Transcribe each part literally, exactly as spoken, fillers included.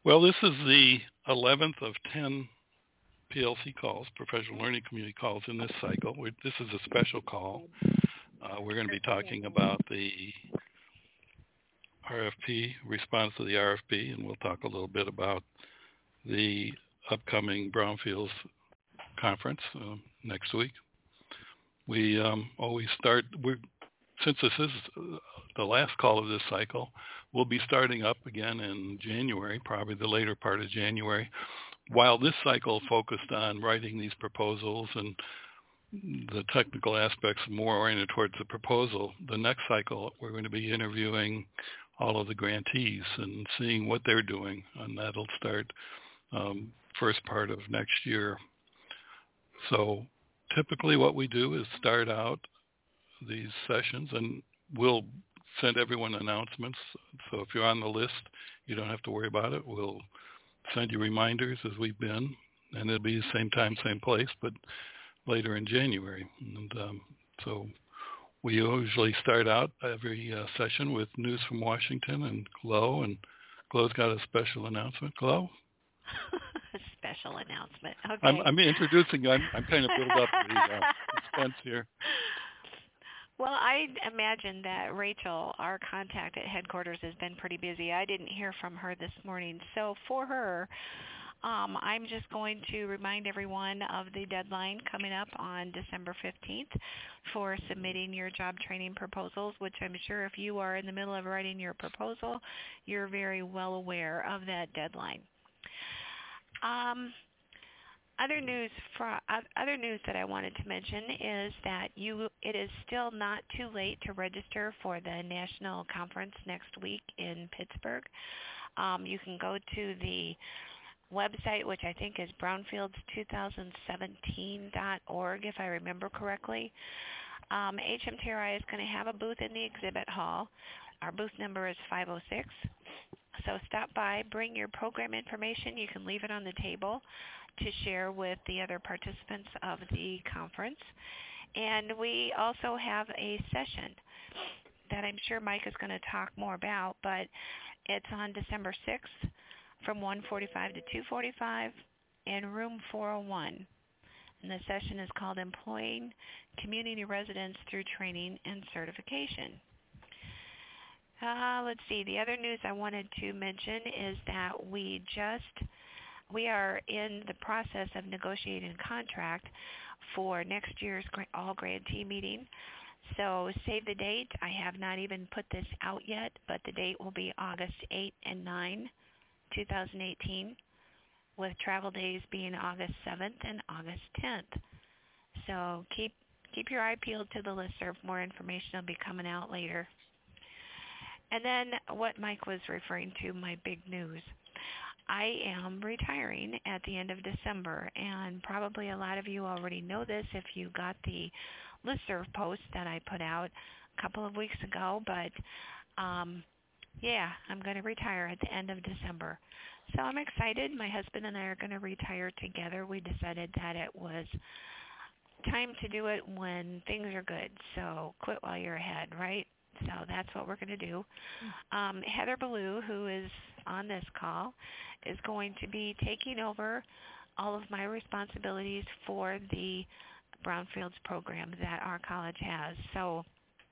Well, this is the eleventh of ten P L C calls, professional learning community calls in this cycle. We're, this is a special call. Uh, we're going to be talking about the R F P, response to the R F P, and we'll talk a little bit about the upcoming Brownfields conference uh, next week. We um, always start, we since this is the last call of this cycle, we'll be starting up again in January, probably the later part of January. While this cycle focused on writing these proposals and the technical aspects more oriented towards the proposal, the next cycle we're going to be interviewing all of the grantees and seeing what they're doing, and that'll start um, first part of next year. So typically what we do is start out these sessions, and we'll send everyone announcements. So if you're on the list, you don't have to worry about it. We'll send you reminders as we've been, and it'll be the same time, same place, but later in January. And um, so we usually start out every uh, session with news from Washington and Glo, and Glo's got a special announcement. Glo? A special announcement. Okay. I'm, I'm introducing you. I'm, I'm kind of build up the uh, suspense here. Well, I imagine that Rachel, our contact at headquarters, has been pretty busy. I didn't hear from her this morning. So for her, um, I'm just going to remind everyone of the deadline coming up on December fifteenth for submitting your job training proposals, which I'm sure if you are in the middle of writing your proposal, you're very well aware of that deadline. Um, Other news, for, uh, other news that I wanted to mention is that you, it is still not too late to register for the national conference next week in Pittsburgh. Um, you can go to the website, which I think is brownfields twenty seventeen dot org, if I remember correctly. Um, H M T R I is going to have a booth in the exhibit hall. Our booth number is five oh six. So stop by, bring your program information. You can leave it on the table to share with the other participants of the conference. And we also have a session that I'm sure Mike is going to talk more about, but it's on December sixth from one forty-five to two forty-five in room four oh one. And the session is called Employing Community Residents Through Training and Certification. Uh, let's see, the other news I wanted to mention is that we just We are in the process of negotiating a contract for next year's all grantee meeting. So save the date. I have not even put this out yet, but the date will be August eighth and ninth, twenty eighteen, with travel days being August seventh and August tenth. So keep keep your eye peeled to the listserv. More information will be coming out later. And then what Mike was referring to, my big news. I am retiring at the end of December, and probably a lot of you already know this if you got the listserv post that I put out a couple of weeks ago, but um, yeah, I'm going to retire at the end of December. So I'm excited. My husband and I are going to retire together. We decided that it was time to do it when things are good, so quit while you're ahead, right? So that's what we're going to do. Um, Heather Ballou, who is on this call, is going to be taking over all of my responsibilities for the Brownfields program that our college has. So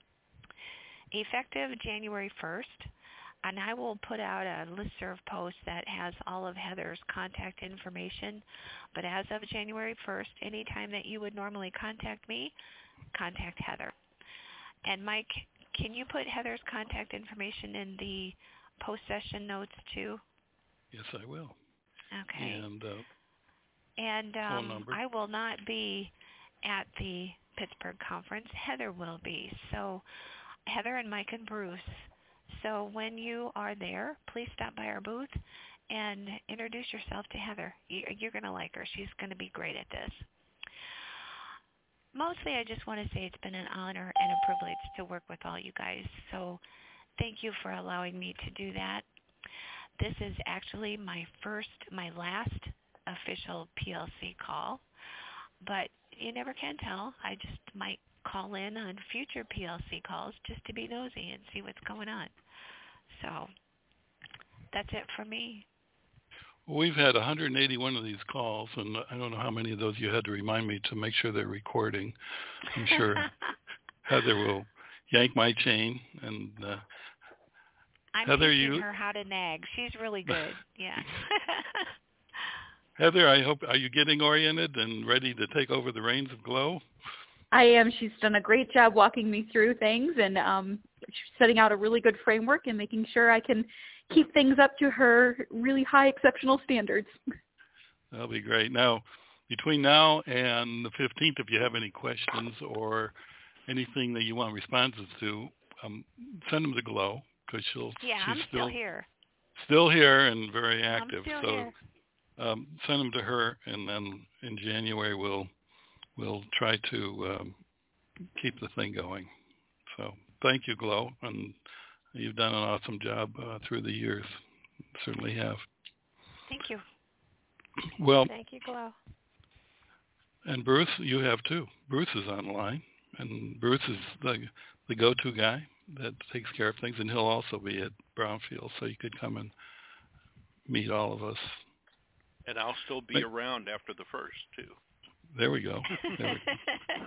effective January first, and I will put out a listserv post that has all of Heather's contact information. But as of January first, anytime that you would normally contact me, contact Heather. And Mike, can you put Heather's contact information in the post-session notes too? Yes, I will. Okay. And, uh, and um, phone number. I will not be at the Pittsburgh conference. Heather will be. So Heather and Mike and Bruce. So when you are there, please stop by our booth and introduce yourself to Heather. You're going to like her. She's going to be great at this. Mostly I just want to say it's been an honor and a privilege to work with all you guys. So thank you for allowing me to do that. This is actually my first, my last official P L C call, but you never can tell. I just might call in on future P L C calls just to be nosy and see what's going on. So that's it for me. We've had one hundred eighty-one of these calls, and I don't know how many of those you had to remind me to make sure they're recording. I'm sure Heather will yank my chain. And uh, I'm Heather, teaching you... her how to nag. She's really good. Yeah. Heather, I hope, are you getting oriented and ready to take over the reins of Glow? I am. She's done a great job walking me through things and um, setting out a really good framework and making sure I can keep things up to her really high exceptional standards. That'll be great. Now, between now and the fifteenth, if you have any questions or anything that you want responses to, um, send them to Glow because she'll yeah, she's I'm still, still here. Still here and very active. I'm still so here. Um, send them to her, and then in January we'll we'll try to um, keep the thing going. So thank you, Glow, and you've done an awesome job uh, through the years. Certainly have. Thank you. Well, thank you, Glow. And Bruce, you have too. Bruce is on the line, and Bruce is the the go-to guy that takes care of things, and he'll also be at Brownfield, so you could come and meet all of us. And I'll still be but, around after the first, too. There we go. There we go.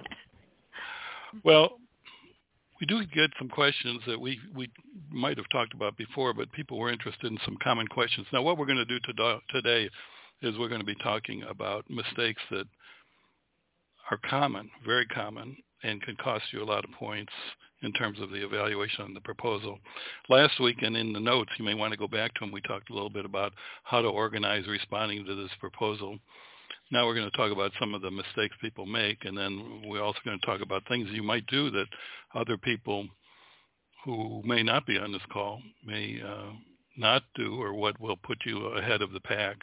Well, we do get some questions that we, we might have talked about before, but people were interested in some common questions. Now, what we're going to do to, today is we're going to be talking about mistakes that are common, very common, and can cost you a lot of points in terms of the evaluation on the proposal. Last week, and in the notes, you may want to go back to them, we talked a little bit about how to organize responding to this proposal. Now we're going to talk about some of the mistakes people make, and then we're also going to talk about things you might do that other people who may not be on this call may uh, not do, or what will put you ahead of the pack.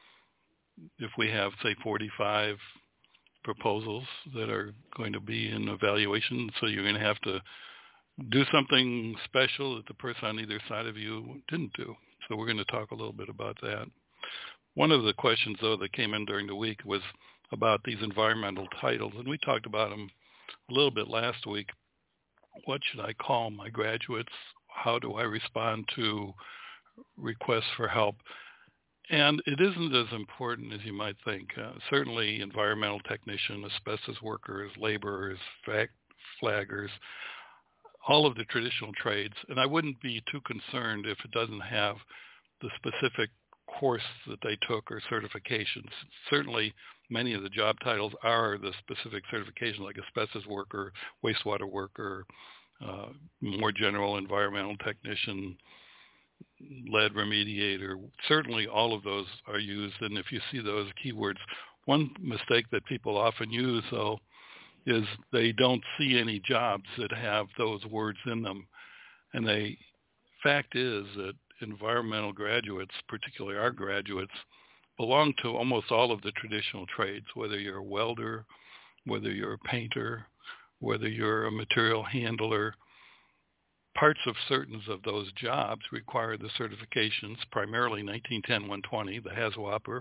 If we have, say, forty-five proposals that are going to be in evaluation, so you're going to have to do something special that the person on either side of you didn't do. So we're going to talk a little bit about that. One of the questions, though, that came in during the week was about these environmental titles, and we talked about them a little bit last week. What should I call my graduates? How do I respond to requests for help? And it isn't as important as you might think. Uh, certainly environmental technician, asbestos workers, laborers, fact flaggers, all of the traditional trades. And I wouldn't be too concerned if it doesn't have the specific course that they took or certifications. Certainly many of the job titles are the specific certifications, like asbestos worker, wastewater worker, uh, more general environmental technician, lead remediator. Certainly all of those are used, and if you see those keywords, one mistake that people often use, though, is they don't see any jobs that have those words in them. And the fact is that environmental graduates, particularly our graduates, belong to almost all of the traditional trades, whether you're a welder, whether you're a painter, whether you're a material handler. Parts of certain of those jobs require the certifications, primarily nineteen ten one twenty, the HAZWOPER,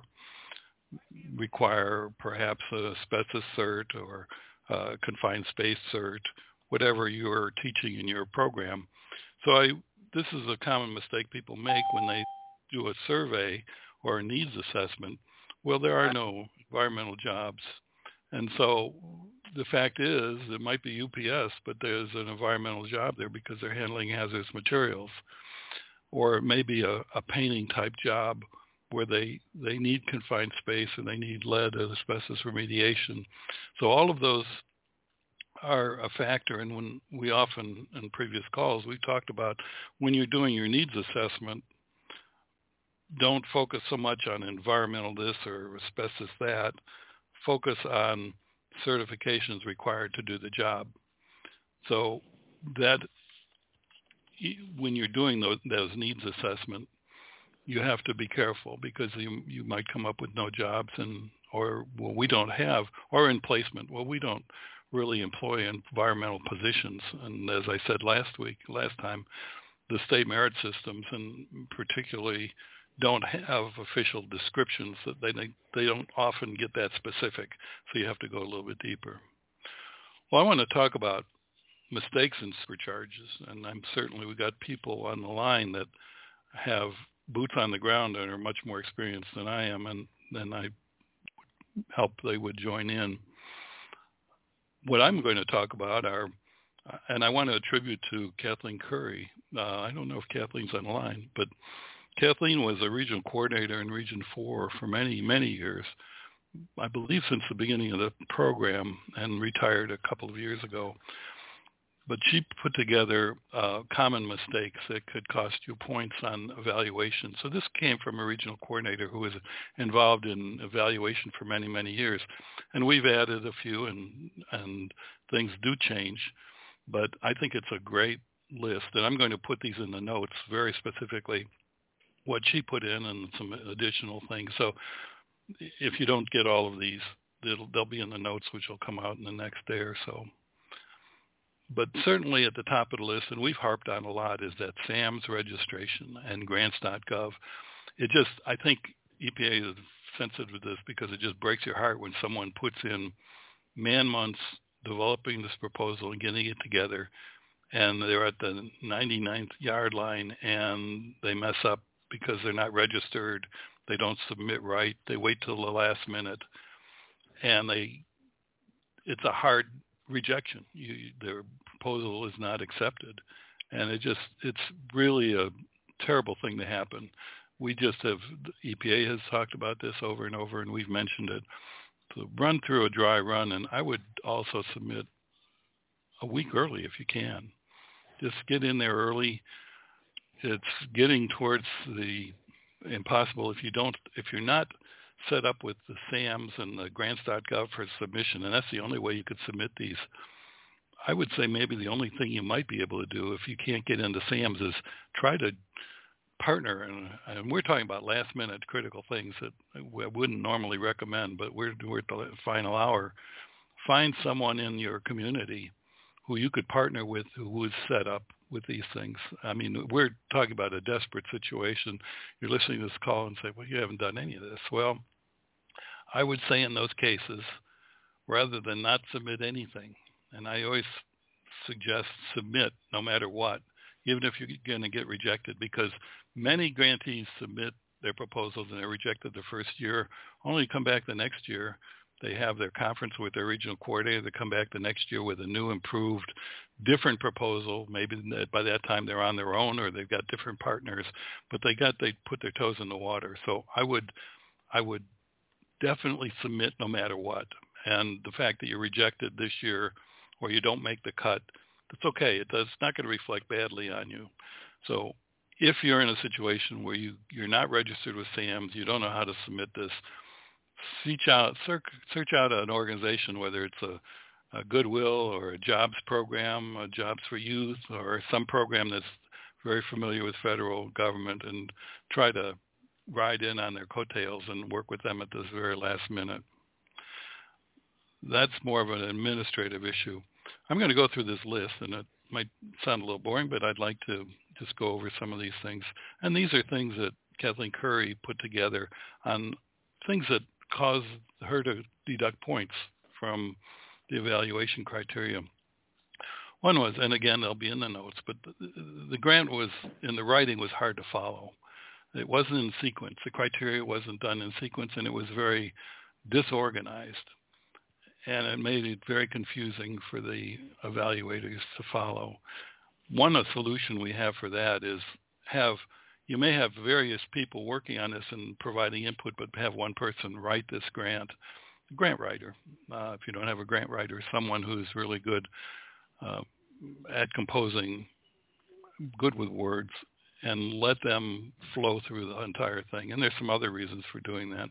require perhaps a asbestos cert or a confined space cert, whatever you're teaching in your program. So I, this is a common mistake people make when they do a survey or a needs assessment. Well, there are no environmental jobs. And so the fact is, it might be U P S, but there's an environmental job there because they're handling hazardous materials. Or it may be a, a painting type job where they, they need confined space and they need lead and asbestos remediation. So all of those are a factor. And when we often, in previous calls, we talked about when you're doing your needs assessment, don't focus so much on environmental this or asbestos that. Focus on certifications required to do the job. So that when you're doing those, those needs assessment, you have to be careful because you you might come up with no jobs and or well we don't have or in placement. Well, we don't really employ environmental positions. And as I said last week, last time, the state merit systems and particularly don't have official descriptions that they they don't often get that specific. So you have to go a little bit deeper. Well, I want to talk about mistakes in supercharges, and I'm certainly we got people on the line that have boots on the ground and are much more experienced than I am, and then I hope they would join in. What I'm going to talk about are, and I want to attribute to Kathleen Curry. Uh, I don't know if Kathleen's on the line, but Kathleen was a regional coordinator in Region four for many, many years, I believe since the beginning of the program, and retired a couple of years ago. But she put together uh, common mistakes that could cost you points on evaluation. So this came from a regional coordinator who was involved in evaluation for many, many years. And we've added a few, and and things do change. But I think it's a great list. And I'm going to put these in the notes very specifically, what she put in and some additional things. So if you don't get all of these, it'll, they'll be in the notes, which will come out in the next day or so. But certainly at the top of the list, and we've harped on a lot, is that SAMS registration and grants dot gov. It just, I think E P A is sensitive to this because it just breaks your heart when someone puts in man months developing this proposal and getting it together, and they're at the ninety-ninth yard line and they mess up because they're not registered, they don't submit right, they wait till the last minute, and they it's a hard rejection. You, their proposal is not accepted, and it just it's really a terrible thing to happen. We just have E P A has talked about this over and over, and we've mentioned it. So run through a dry run, and I would also submit a week early if you can. Just get in there early. It's getting towards the impossible if you don't if you're not set up with the SAMS and the grants dot gov for submission, and that's the only way you could submit these. I would say maybe the only thing you might be able to do if you can't get into SAMS is try to partner, and, and we're talking about last minute critical things that I wouldn't normally recommend, but we're, we're at the final hour. Find someone in your community who you could partner with who is set up with these things. I mean, we're talking about a desperate situation. You're listening to this call and say, well, you haven't done any of this. Well, I would say in those cases, rather than not submit anything, and I always suggest submit no matter what, even if you're going to get rejected, because many grantees submit their proposals and they're rejected the first year, only come back the next year. They have their conference with their regional coordinator. They come back the next year with a new, improved, different proposal. Maybe by that time they're on their own or they've got different partners, but they got they put their toes in the water. So I would, I would definitely submit no matter what. And the fact that you're rejected this year or you don't make the cut, that's okay. It does, it's not going to reflect badly on you. So if you're in a situation where you, you're not registered with SAMS, you don't know how to submit this, search out, search, search out an organization, whether it's a, a Goodwill or a jobs program, a Jobs for Youth, or some program that's very familiar with federal government, and try to ride in on their coattails and work with them at this very last minute. That's more of an administrative issue. I'm going to go through this list, and it might sound a little boring, but I'd like to just go over some of these things. And these are things that Kathleen Curry put together on things that cause her to deduct points from the evaluation criteria. One was, and again, they'll be in the notes, but the, the grant was, in the writing, was hard to follow. It wasn't in sequence. The criteria wasn't done in sequence, and it was very disorganized. And it made it very confusing for the evaluators to follow. One a solution we have for that is have, you may have various people working on this and providing input, but have one person write this grant, a grant writer. Uh, if you don't have a grant writer, someone who's really good uh, at composing, good with words, and let them flow through the entire thing. And there's some other reasons for doing that.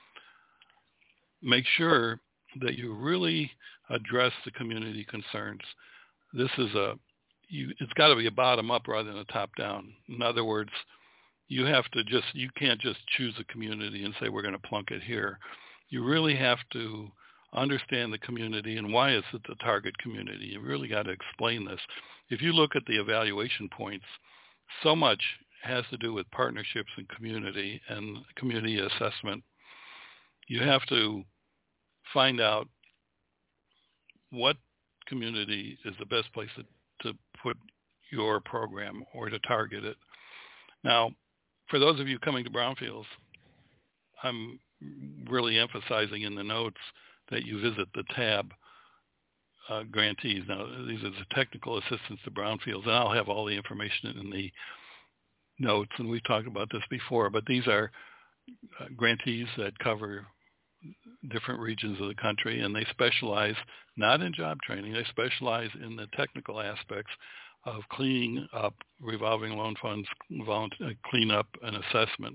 Make sure that you really address the community concerns. This is a, you, it's got to be a bottom up rather than a top down. In other words, you have to just, you can't just choose a community and say we're going to plunk it here. You really have to understand the community and why is it the target community. You really got to explain this. If you look at the evaluation points, so much has to do with partnerships and community and community assessment. You have to find out what community is the best place to, to put your program or to target it. Now, for those of you coming to Brownfields, I'm really emphasizing in the notes that you visit the tab uh, grantees. Now, these are the technical assistants to Brownfields, and I'll have all the information in the notes, and we've talked about this before, but these are uh, grantees that cover different regions of the country, and they specialize not in job training, they specialize in the technical aspects of cleaning up revolving loan funds, volunteer cleanup and assessment.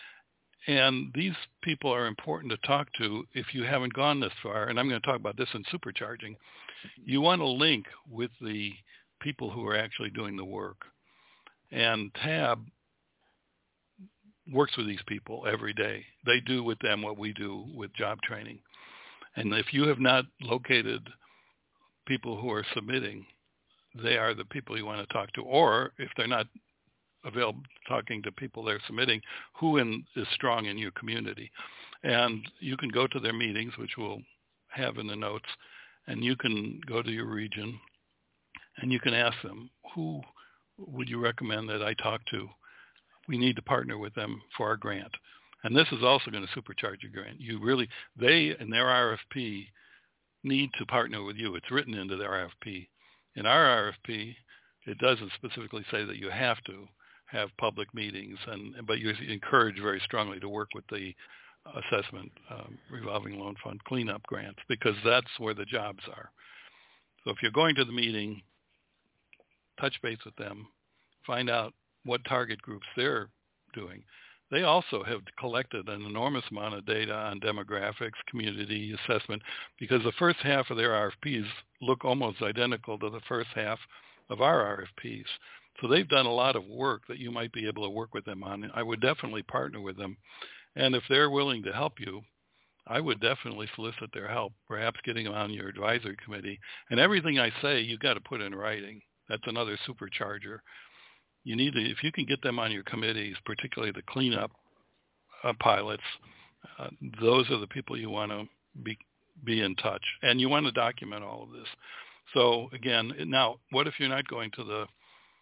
And these people are important to talk to if you haven't gone this far, and I'm going to talk about this in supercharging. You want to link with the people who are actually doing the work. And TAB works with these people every day. They do with them what we do with job training. And if you have not located people who are submitting, they are the people you want to talk to. Or if they're not available talking to people they're submitting, who in, is strong in your community. And you can go to their meetings, which we'll have in the notes, and you can go to your region and you can ask them, who would you recommend that I talk to? We need to partner with them for our grant. And this is also going to supercharge your grant. You really, they in their R F P need to partner with you. It's written into their R F P. In our R F P, it doesn't specifically say that you have to have public meetings, and but you're encouraged very strongly to work with the assessment um, revolving loan fund cleanup grants, because that's where the jobs are. So if you're going to the meeting, touch base with them, find out what target groups they're doing. They also have collected an enormous amount of data on demographics, community assessment, because the first half of their R F Ps look almost identical to the first half of our R F Ps. So they've done a lot of work that you might be able to work with them on. I would definitely partner with them. And if they're willing to help you, I would definitely solicit their help, perhaps getting them on your advisory committee. And everything I say, you've got to put in writing. That's another supercharger. You need to, if you can get them on your committees, particularly the cleanup uh, pilots, uh, those are the people you want to be be in touch. And you want to document all of this. So again, now, what if you're not going to the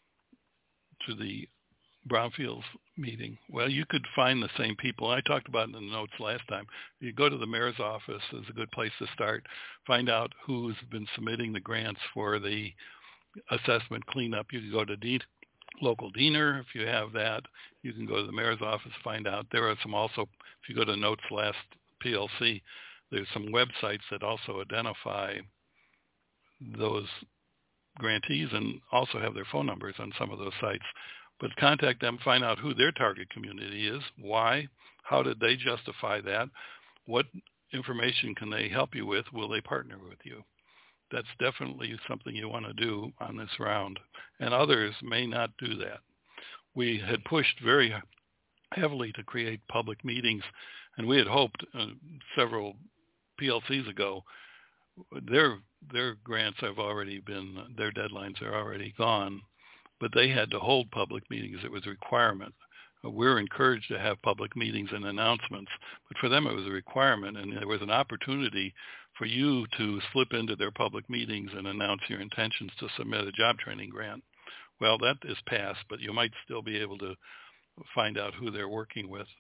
to the Brownfields meeting? Well, you could find the same people. I talked about it in the notes last time. You go to the mayor's office is a good place to start. Find out who's been submitting the grants for the assessment cleanup. You can go to D, local D N R if you have that. You can go to the mayor's office, find out. There are some also, if you go to Notes Last P L C, there's some websites that also identify those grantees and also have their phone numbers on some of those sites. But contact them, find out who their target community is, why, how did they justify that, what information can they help you with, will they partner with you? That's definitely something you want to do on this round, and others may not do that. We had pushed very heavily to create public meetings, and we had hoped uh, several P L Cs ago, their their grants have already been, their deadlines are already gone, but they had to hold public meetings. It was a requirement. We're encouraged to have public meetings and announcements, but for them it was a requirement, and there was an opportunity for you to slip into their public meetings and announce your intentions to submit a job training grant. Well, that is past, but you might still be able to find out who they're working with.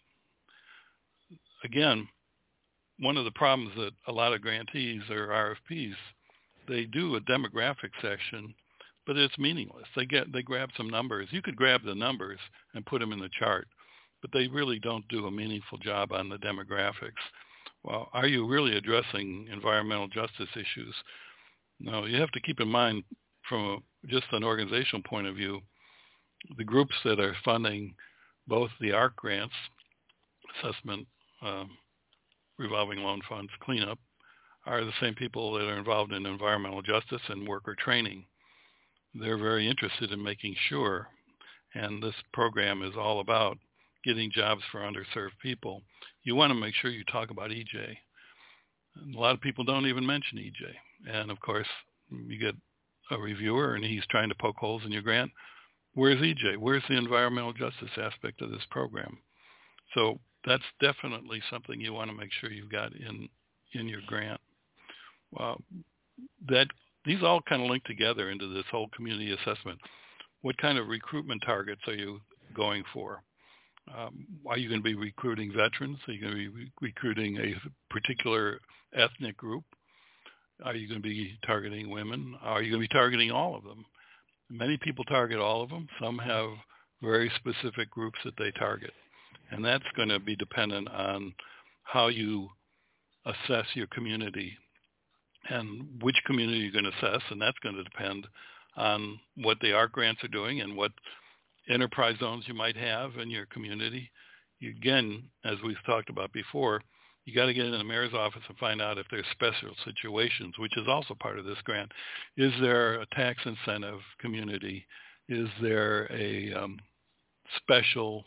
Again, one of the problems that a lot of grantees or R F Ps, they do a demographic section, but it's meaningless. They get they grab some numbers. You could grab the numbers and put them in the chart, but they really don't do a meaningful job on the demographics. Well, are you really addressing environmental justice issues? No, you have to keep in mind from a, just an organizational point of view, the groups that are funding both the A R C grants, assessment, um, revolving loan funds, cleanup, are the same people that are involved in environmental justice and worker training. They're very interested in making sure, and this program is all about getting jobs for underserved people. You want to make sure you talk about E J. And a lot of people don't even mention E J. And of course, you get a reviewer and he's trying to poke holes in your grant. Where's E J? Where's the environmental justice aspect of this program? So that's definitely something you want to make sure you've got in, in your grant. Well, that these all kind of link together into this whole community assessment. What kind of recruitment targets are you going for? Um, are you going to be recruiting veterans? Are you going to be re- recruiting a particular ethnic group? Are you going to be targeting women? Are you going to be targeting all of them? Many people target all of them. Some have very specific groups that they target. And that's going to be dependent on how you assess your community and which community you're going to assess. And that's going to depend on what the A R C grants are doing and what enterprise zones you might have in your community. You, again, as we've talked about before, you got to get in the mayor's office and find out if there's special situations, which is also part of this grant. Is there a tax incentive community? Is there a um, special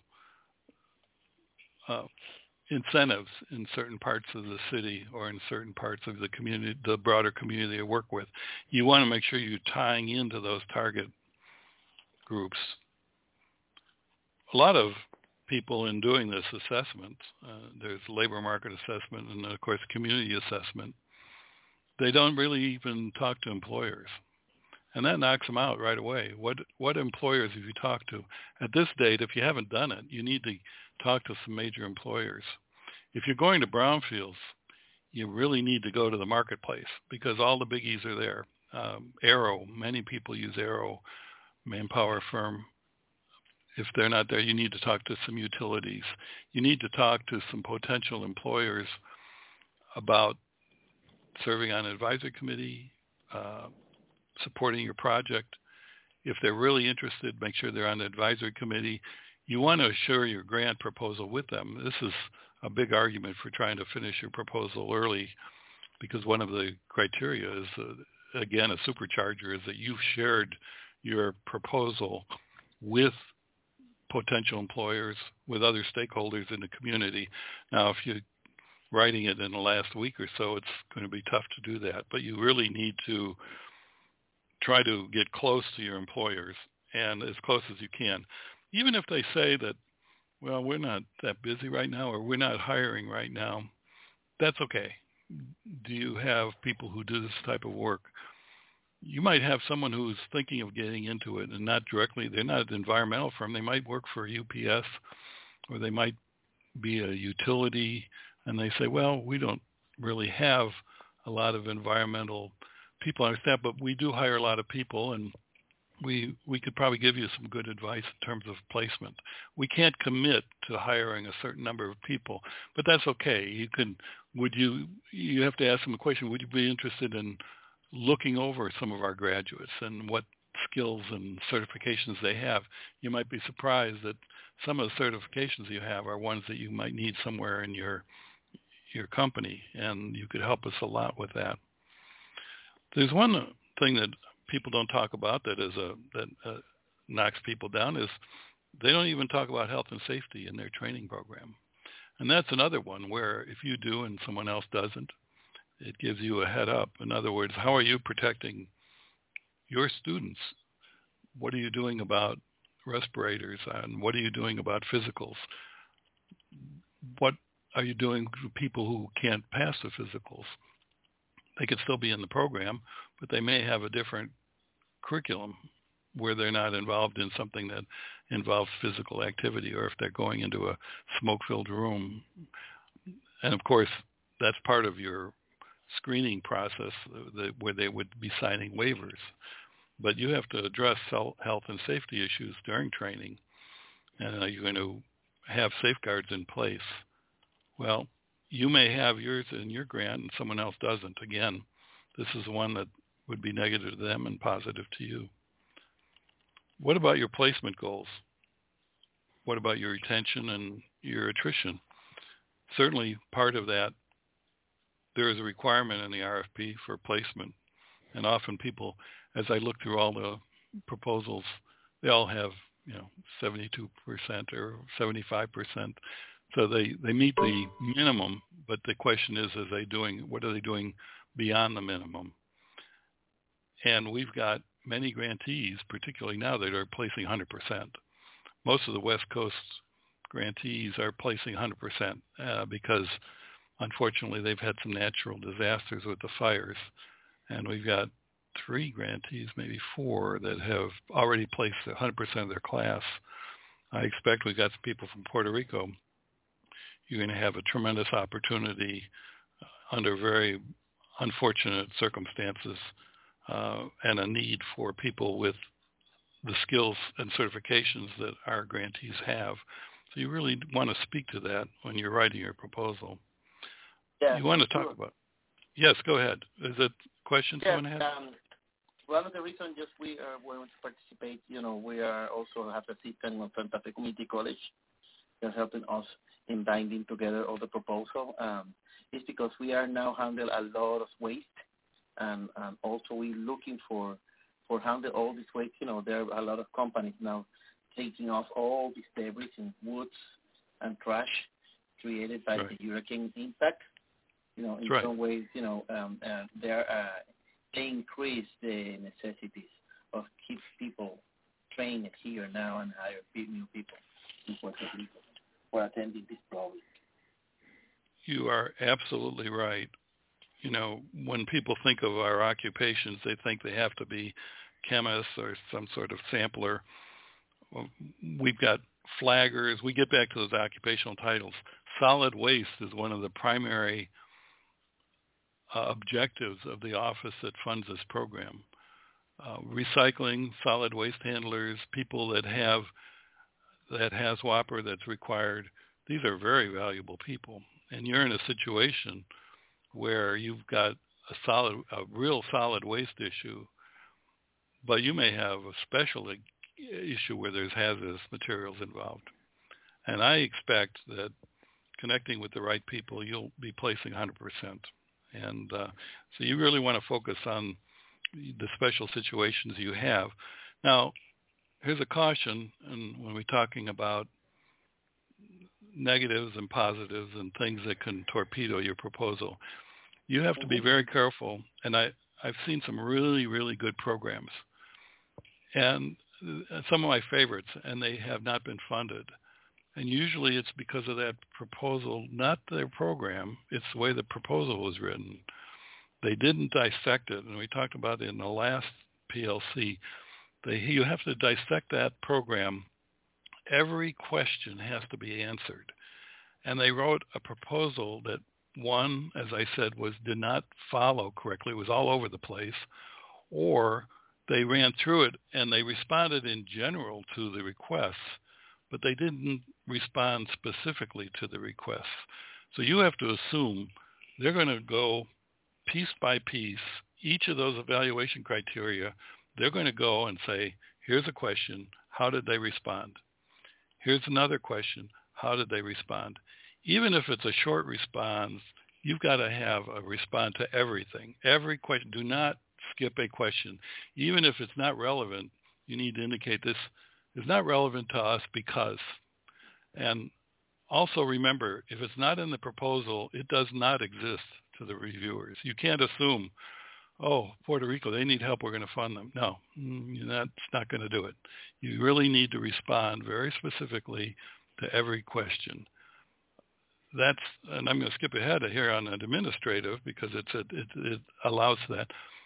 uh, incentives in certain parts of the city or in certain parts of the community, the broader community you work with? You want to make sure you're tying into those target groups. A lot of people in doing this assessment, uh, there's labor market assessment and of course community assessment, they don't really even talk to employers. And that knocks them out right away. What what employers have you talked to? At this date, if you haven't done it, you need to talk to some major employers. If you're going to brownfields, you really need to go to the marketplace because all the biggies are there. Um, Arrow, many people use Arrow, manpower firm. If they're not there, you need to talk to some utilities. You need to talk to some potential employers about serving on an advisory committee, uh, supporting your project. If they're really interested, make sure they're on the advisory committee. You want to share your grant proposal with them. This is a big argument for trying to finish your proposal early because one of the criteria is, uh, again, a supercharger is that you've shared your proposal with potential employers, with other stakeholders in the community. Now, if you're writing it in the last week or so, it's going to be tough to do that. But you really need to try to get close to your employers and as close as you can. Even if they say that, well, we're not that busy right now or we're not hiring right now, that's okay. Do you have people who do this type of work? You might have someone who's thinking of getting into it and not directly, they're not an environmental firm. They might work for U P S or they might be a utility and they say, well, we don't really have a lot of environmental people on our staff, but we do hire a lot of people and we we could probably give you some good advice in terms of placement. We can't commit to hiring a certain number of people, but that's okay. You can, would you, you have to ask them a question, would you be interested in looking over some of our graduates and what skills and certifications they have? You might be surprised that some of the certifications you have are ones that you might need somewhere in your your company, and you could help us a lot with that. There's one thing that people don't talk about that is a that uh, knocks people down is they don't even talk about health and safety in their training program. And that's another one where if you do and someone else doesn't, it gives you a head up. In other words, how are you protecting your students? What are you doing about respirators? And what are you doing about physicals? What are you doing for people who can't pass the physicals? They could still be in the program, but they may have a different curriculum where they're not involved in something that involves physical activity, or if they're going into a smoke-filled room. And of course, that's part of your screening process where they would be signing waivers. But you have to address health and safety issues during training. And are you going to have safeguards in place? Well, you may have yours in your grant and someone else doesn't. Again, this is one that would be negative to them and positive to you. What about your placement goals? What about your retention and your attrition? Certainly part of that, there is a requirement in the R F P for placement. And often people, as I look through all the proposals, they all have, you know, seventy-two percent or seventy-five percent. So they, they meet the minimum, but the question is, are they doing, what are they doing beyond the minimum? And we've got many grantees, particularly now, that are placing one hundred percent. Most of the West Coast grantees are placing one hundred percent uh, because, unfortunately, they've had some natural disasters with the fires. And we've got three grantees, maybe four, that have already placed one hundred percent of their class I expect we've got some people from Puerto Rico. You're going to have a tremendous opportunity uh, under very unfortunate circumstances uh, and a need for people with the skills and certifications that our grantees have. So you really want to speak to that when you're writing your proposal. Yeah, you want to talk sure. about Yes, go ahead. Is it a question yes, someone has? Um, one of the reasons just we are willing to participate, you know, we are also have a system of Santa Fe Community College. They're helping us in binding together all the proposal. Um, it's because we are now handling a lot of waste, and, and also we're looking for for handle all this waste. You know, there are a lot of companies now taking off all these debris and woods and trash created by right. the hurricane impact. You know, in right. some ways, you know, um, uh, they're, uh, they increase the necessities of keep people trained here now and hire new people in Puerto Rico for attending this problem. You are absolutely right. You know, when people think of our occupations, they think they have to be chemists or some sort of sampler. We've got flaggers. We get back to those occupational titles. Solid waste is one of the primary uh, objectives of the office that funds this program. Uh, recycling, solid waste handlers, people that have that has WAPR that's required. These are very valuable people. And you're in a situation where you've got a solid, a real solid waste issue, but you may have a special issue where there's hazardous materials involved. And I expect that connecting with the right people, you'll be placing one hundred percent. And uh, so you really want to focus on the special situations you have. Now, here's a caution, and when we're talking about negatives and positives and things that can torpedo your proposal, you have to be very careful. And I, I've seen some really, really good programs, and some of my favorites, and they have not been funded. And usually it's because of that proposal, not their program, it's the way the proposal was written. They didn't dissect it, and we talked about it in the last P L C. They, you have to dissect that program. Every question has to be answered. And they wrote a proposal that, one, as I said, was did not follow correctly. It was all over the place. Or they ran through it and they responded in general to the requests, but they didn't respond specifically to the requests. So you have to assume they're going to go piece by piece, each of those evaluation criteria, they're going to go and say, here's a question, how did they respond? Here's another question, how did they respond? Even if it's a short response, you've got to have a respond to everything. Every question, do not skip a question. Even if it's not relevant, you need to indicate this is not relevant to us because. And also remember, if it's not in the proposal, it does not exist to the reviewers. You can't assume, oh, Puerto Rico, they need help, we're going to fund them. No, that's not going to do it. You really need to respond very specifically to every question. That's, and I'm going to skip ahead here on an administrative because it's a, it, it allows that.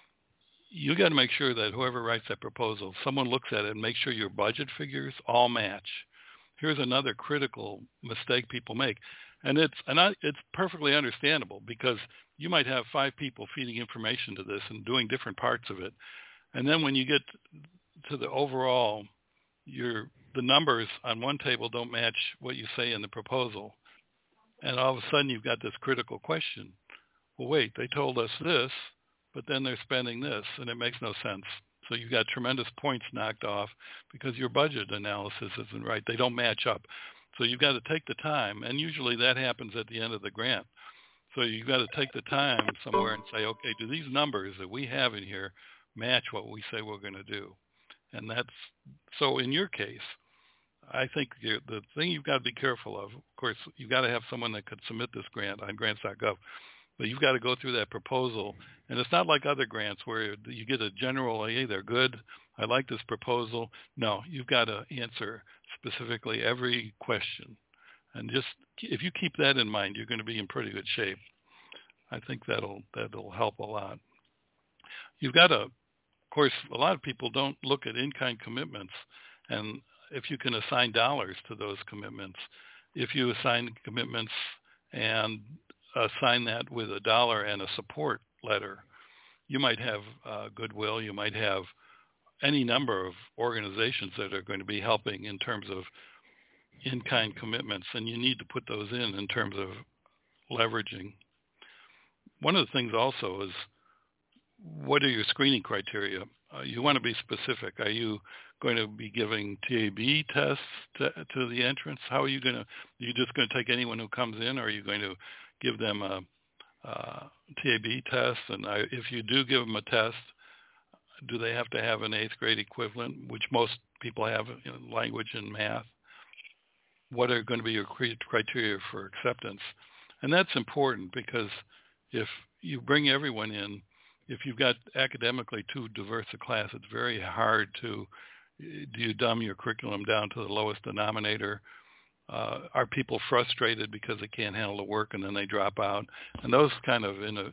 You got to make sure that whoever writes that proposal, someone looks at it and make sure your budget figures all match. Here's another critical mistake people make. And it's and I, it's perfectly understandable because you might have five people feeding information to this and doing different parts of it. And then when you get to the overall, your the numbers on one table don't match what you say in the proposal. And all of a sudden you've got this critical question. Well, wait, they told us this, but then they're spending this, and it makes no sense. So you've got tremendous points knocked off because your budget analysis isn't right. They don't match up. So you've got to take the time, and usually that happens at the end of the grant. So you've got to take the time somewhere and say, okay, do these numbers that we have in here match what we say we're going to do? And that's, so in your case, I think the thing you've got to be careful of, of course, you've got to have someone that could submit this grant on grants dot gov, but you've got to go through that proposal. And it's not like other grants where you get a general, hey, they're good, I like this proposal. No, you've got to answer specifically every question. And just, if you keep that in mind, you're going to be in pretty good shape. I think that'll that'll help a lot. You've got to, of course, a lot of people don't look at in-kind commitments. And if you can assign dollars to those commitments. If you assign commitments and assign that with a dollar and a support letter, you might have uh, Goodwill, you might have any number of organizations that are going to be helping in terms of in-kind commitments, and you need to put those in in terms of leveraging. One of the things also is, what are your screening criteria? Uh, you want to be specific. Are you going to be giving T A B tests to, to the entrance? How are you going to, are you just going to take anyone who comes in, or are you going to give them a, a T A B test? And I, if you do give them a test, do they have to have an eighth grade equivalent, which most people have, you know, language and math? What are going to be your criteria for acceptance? And that's important, because if you bring everyone in, if you've got academically too diverse a class, it's very hard to, do you dumb your curriculum down to the lowest denominator? Uh, are people frustrated because they can't handle the work and then they drop out? And those kind of in a,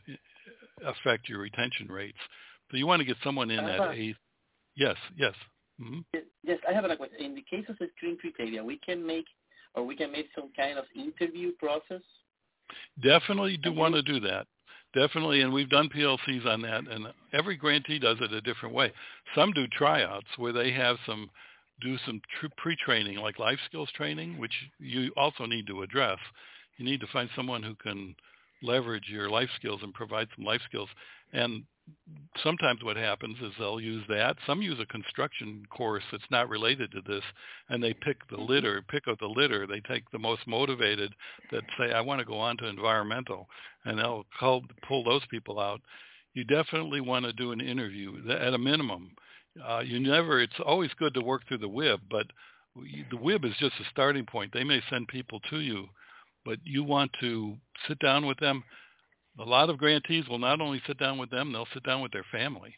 affect your retention rates. So you want to get someone in at eighth. Yes, yes. Mm-hmm. Yes, I have a question. In the case of the screen criteria, we can make, or we can make some kind of interview process? Definitely do want to do that. Definitely, and we've done P L Cs on that, and every grantee does it a different way. Some do tryouts where they have some, do some tr- pre-training, like life skills training, which you also need to address. You need to find someone who can leverage your life skills and provide some life skills. And sometimes what happens is they'll use that. Some use a construction course that's not related to this, and they pick the litter, pick up the litter. They take the most motivated that say, I want to go on to environmental, and they'll call, pull those people out. You definitely want to do an interview at a minimum. Uh, you never, it's always good to work through the W I B, but the W I B is just a starting point. They may send people to you, but you want to sit down with them. A lot of grantees will not only sit down with them, they'll sit down with their family.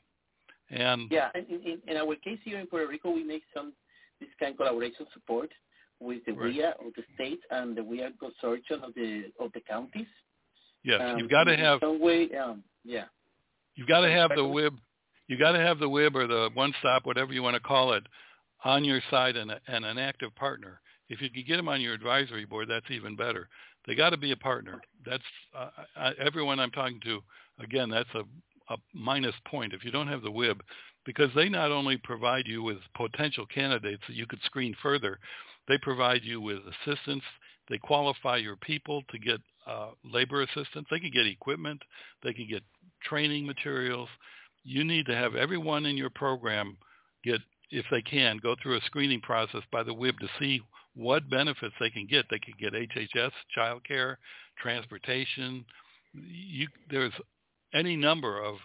And yeah, in, in, in our case here in Puerto Rico, we make some this kind of collaboration support with the right. W I A of the state and the W I A consortium of the of the counties. Yes, um, you've got to have some way. Um, yeah, you've got to have the W I B. You got to have the W I B or the one stop, whatever you want to call it, on your side and, a, and an active partner. If you could get them on your advisory board, that's even better. They got to be a partner. That's uh, I, everyone I'm talking to. Again, that's a, a minus point if you don't have the W I B, because they not only provide you with potential candidates that you could screen further, they provide you with assistance. They qualify your people to get uh, labor assistance. They can get equipment. They can get training materials. You need to have everyone in your program get, if they can, go through a screening process by the W I B to see what benefits they can get. They can get H H S, childcare, transportation. You, there's any number of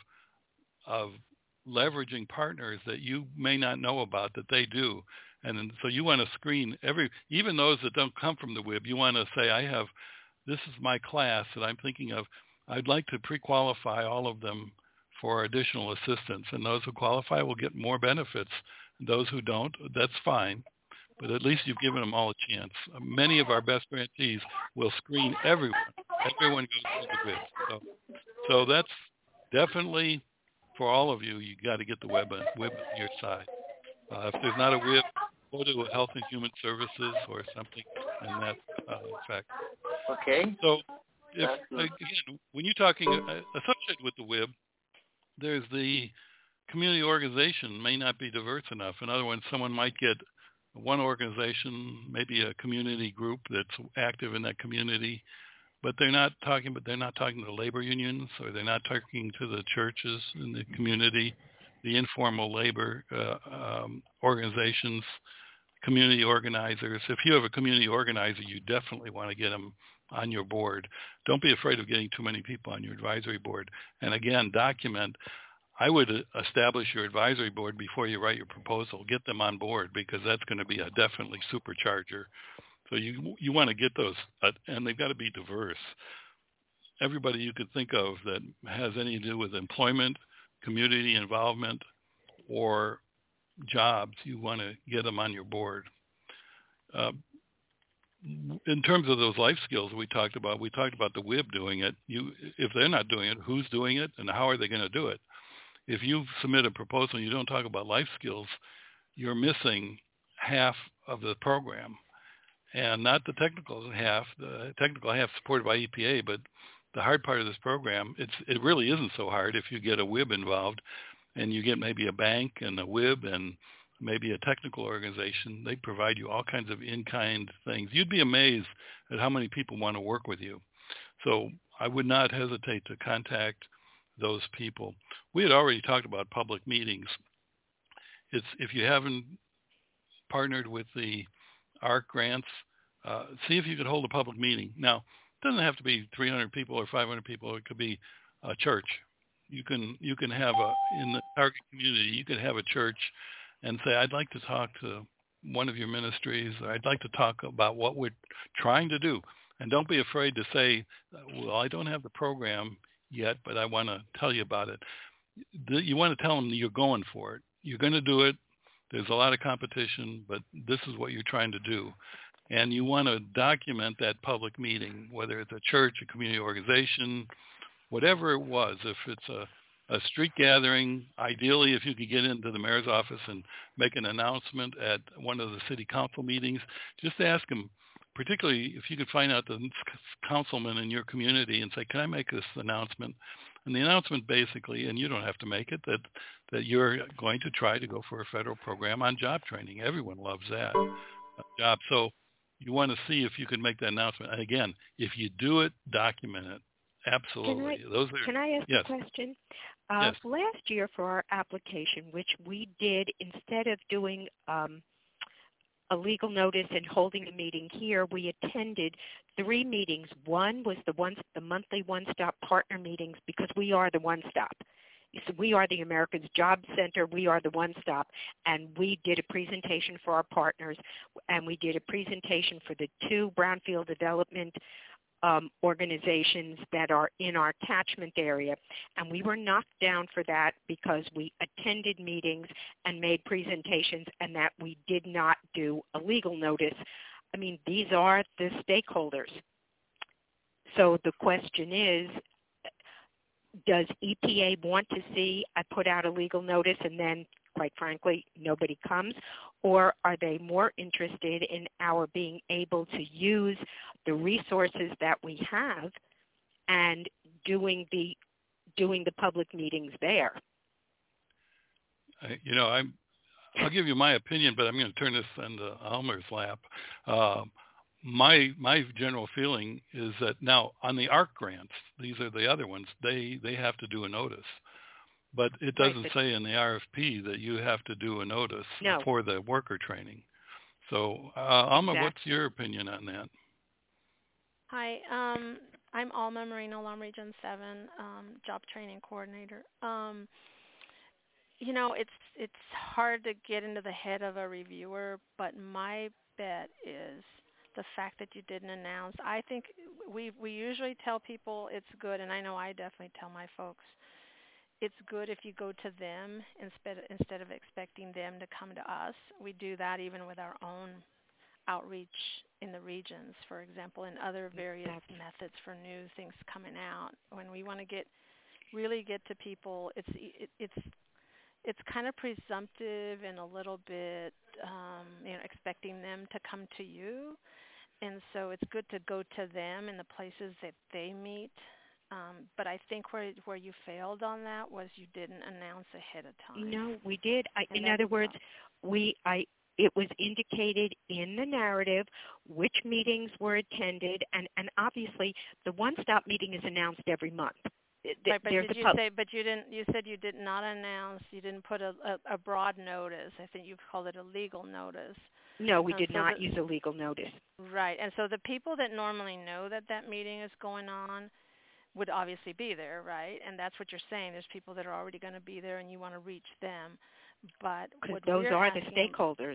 of leveraging partners that you may not know about that they do. And so you want to screen every, even those that don't come from the W I B, you want to say, I have, this is my class that I'm thinking of. I'd like to pre-qualify all of them for additional assistance. And those who qualify will get more benefits. Those who don't, that's fine. But at least you've given them all a chance. Many of our best grantees will screen everyone. Everyone goes through the W I B. So, so that's definitely, for all of you, you got to get the W I B, W I B on your side. Uh, if there's not a W I B, go to Health and Human Services or something in that uh, effect. Okay. So, if, again, when you're talking uh, associated with the W I B, there's the community organization may not be diverse enough. In other words, someone might get one organization, maybe a community group that's active in that community, but they're not talking. But they're not talking to the labor unions, or they're not talking to the churches in the community, the informal labor uh, um, organizations, community organizers. If you have a community organizer, you definitely want to get them on your board. Don't be afraid of getting too many people on your advisory board. And again, document. I would establish your advisory board before you write your proposal. Get them on board, because that's going to be a definitely supercharger. So you you want to get those, uh, and they've got to be diverse. Everybody you could think of that has anything to do with employment, community involvement, or jobs, you want to get them on your board. Uh, in terms of those life skills we talked about, we talked about the W I B doing it. You, if they're not doing it, who's doing it, and how are they going to do it? If you submit a proposal and you don't talk about life skills, you're missing half of the program, and not the technical half. The technical half supported by E P A, but the hard part of this program, it's it really isn't so hard if you get a W I B involved, and you get maybe a bank and a W I B and maybe a technical organization. They provide you all kinds of in-kind things. You'd be amazed at how many people want to work with you. So I would not hesitate to contact those people. We had already talked about public meetings. It's if you haven't partnered with the A R C grants, uh, see if you could hold a public meeting. Now, it doesn't have to be three hundred people or five hundred people. It could be a church. You can you can have a in the target community. You could have a church and say, I'd like to talk to one of your ministries, or I'd like to talk about what we're trying to do. And don't be afraid to say, well, I don't have the program yet, but I want to tell you about it. You want to tell them that you're going for it. You're going to do it. There's a lot of competition, but this is what you're trying to do. And you want to document that public meeting, whether it's a church, a community organization, whatever it was. If it's a a street gathering, ideally if you could get into the mayor's office and make an announcement at one of the city council meetings, just ask them, particularly if you could find out the councilman in your community and say, can I make this announcement? And the announcement basically, and you don't have to make it, that, that you're going to try to go for a federal program on job training. Everyone loves that uh, job. So you want to see if you can make that announcement. And again, if you do it, document it. Absolutely. Can I, Those are, can I ask yes. a question? Uh, yes. Last year for our application, which we did, instead of doing um, a legal notice and holding a meeting here, we attended three meetings. One was the one, the monthly one-stop partner meetings, because we are the one-stop. So we are the Americans Job Center. We are the one-stop. And we did a presentation for our partners, and we did a presentation for the two brownfield development Um, organizations that are in our catchment area. And we were knocked down for that because we attended meetings and made presentations, and that we did not do a legal notice. I mean, these are the stakeholders. So the question is, does E P A want to see I put out a legal notice and then, quite frankly, nobody comes? Or are they more interested in our being able to use the resources that we have and doing the doing the public meetings there? I, you know, I'm, I'll give you my opinion, but I'm going to turn this into Elmer's lap. Uh, my my general feeling is that now on the A R C grants, these are the other ones, they, they have to do a notice. But it doesn't right, but say in the R F P that you have to do a notice no. for the worker training. So, uh, Alma, exactly. what's your opinion on that? Hi, um, I'm Alma Marino, Lom Region seven, um, Job Training Coordinator. Um, you know, it's it's hard to get into the head of a reviewer, but my bet is the fact that you didn't announce. I think we we usually tell people it's good, and I know I definitely tell my folks, it's good if you go to them instead instead of expecting them to come to us. We do that even with our own outreach in the regions, for example, and other various exactly. methods for new things coming out. When we want to get really get to people, it's it, it's it's kind of presumptive and a little bit um, you know expecting them to come to you, and so it's good to go to them in the places that they meet. Um, but I think where where you failed on that was you didn't announce ahead of time. No, we did. I, in other words, we I it was indicated in the narrative which meetings were attended, and, and obviously the one-stop meeting is announced every month. Right, but did you pub- say? But you didn't. You said you did not announce. You didn't put a, a, a broad notice. I think you called it a legal notice. No, we um, did so not the, use a legal notice. Right, and so the people that normally know that that meeting is going on would obviously be there, right? And that's what you're saying. There's people that are already going to be there, and you want to reach them. But what those we're are asking, the stakeholders.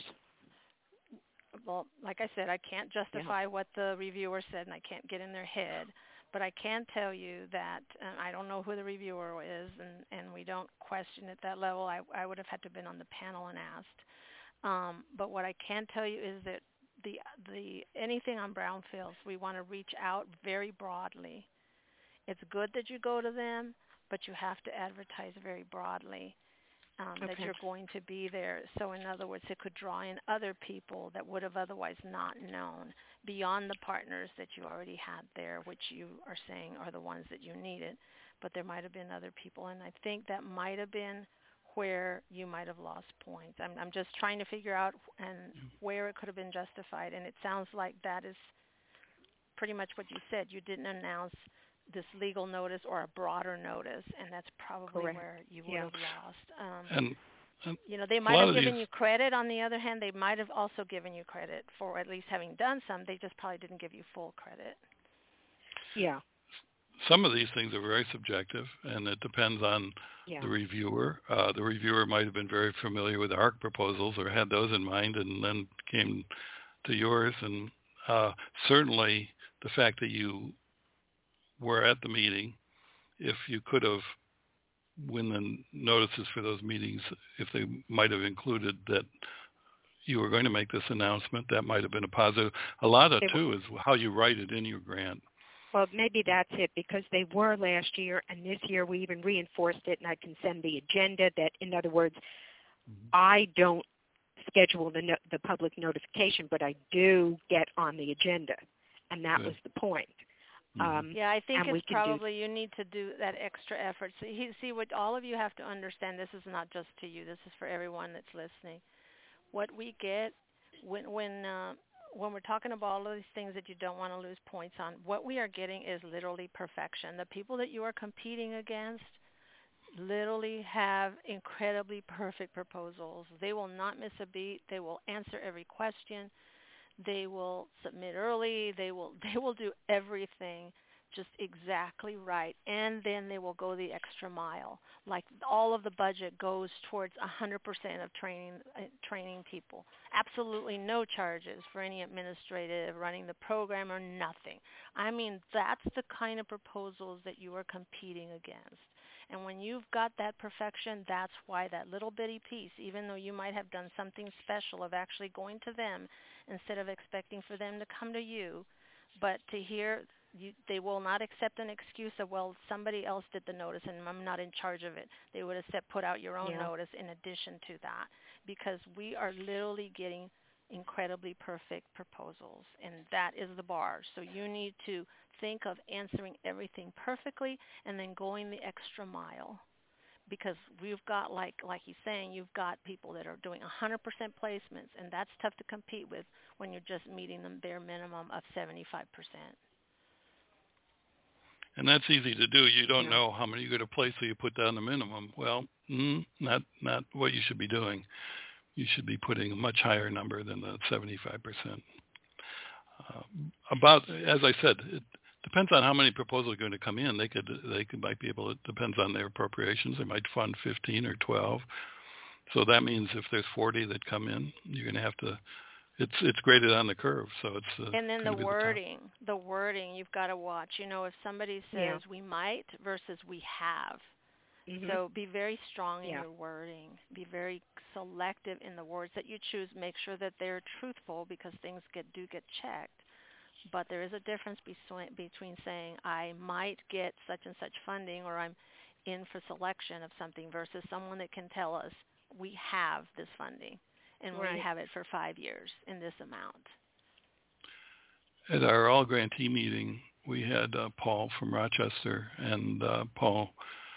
Well, like I said, I can't justify yeah. what the reviewer said, and I can't get in their head. But I can tell you that uh, I don't know who the reviewer is, and, and we don't question at that level. I, I would have had to have been on the panel and asked. Um, but what I can tell you is that the the anything on brownfields, we want to reach out very broadly. It's good that you go to them, but you have to advertise very broadly. um, Okay. that you're going to be there. So in other words, it could draw in other people that would have otherwise not known beyond the partners that you already had there, which you are saying are the ones that you needed. But there might have been other people, and I think that might have been where you might have lost points. I'm, I'm just trying to figure out and where it could have been justified, and it sounds like that is pretty much what you said. You didn't announce this legal notice or a broader notice, and that's probably Correct. where you would Yeah. have lost. Um, And, and you know, they a might lot have of given these- you credit. On the other hand, they might have also given you credit for at least having done some. They just probably didn't give you full credit. Yeah. some of these things are very subjective, and it depends on Yeah. the reviewer. Uh, the reviewer might have been very familiar with ARC proposals or had those in mind and then came to yours. And uh, certainly the fact that you were at the meeting, if you could have, when the notices for those meetings, if they might have included that you were going to make this announcement, that might have been a positive. A lot of, They too, is how you write it in your grant. Well, maybe that's it, because they were last year, and this year we even reinforced it, and I can send the agenda that, in other words, mm-hmm. I don't schedule the no- the public notification, but I do get on the agenda, and that Good. was the point. Mm-hmm. Um, yeah, I think it's probably do... you need to do that extra effort. So he, see, what all of you have to understand, this is not just to you, this is for everyone that's listening. What we get when when uh, when we're talking about all of these things that you don't want to lose points on, what we are getting is literally perfection. The people that you are competing against literally have incredibly perfect proposals. They will not miss a beat. They will answer every question. They will submit early. They will they will do everything just exactly right, and then they will go the extra mile. Like all of the budget goes towards one hundred percent of training uh, training people. Absolutely no charges for any administrative, running the program, or nothing. I mean, that's the kind of proposals that you are competing against. And when you've got that perfection, that's why that little bitty piece, even though you might have done something special of actually going to them instead of expecting for them to come to you, but to hear You, they will not accept an excuse of, well, somebody else did the notice and I'm not in charge of it. They would have said, put out your own yeah. notice in addition to that, because we are literally getting incredibly perfect proposals, and that is the bar. So you need to think of answering everything perfectly and then going the extra mile, because we've got, like like he's saying, you've got people that are doing one hundred percent placements, and that's tough to compete with when you're just meeting the bare minimum of seventy-five percent. And that's easy to do. You don't Yeah. know how many you're going to place, so you put down the minimum. Well, mm, not not what you should be doing. You should be putting a much higher number than the seventy-five percent. Uh, about, as I said, it depends on how many proposals are going to come in. They could they could might be able. It depends on their appropriations. They might fund fifteen or twelve. So that means if there's forty that come in, you're going to have to. It's it's graded on the curve, so it's uh, and then the be wording, the, the wording you've got to watch. You know, if somebody says Yeah. we might versus we have, Mm-hmm. so be very strong in Yeah. your wording. Be very selective in the words that you choose. Make sure that they're truthful, because things get do get checked. But there is a difference between between saying I might get such and such funding, or I'm in for selection of something, versus someone that can tell us we have this funding. And Right. we have it for five years in this amount. At our all grantee meeting, we had uh, Paul from Rochester, and uh, Paul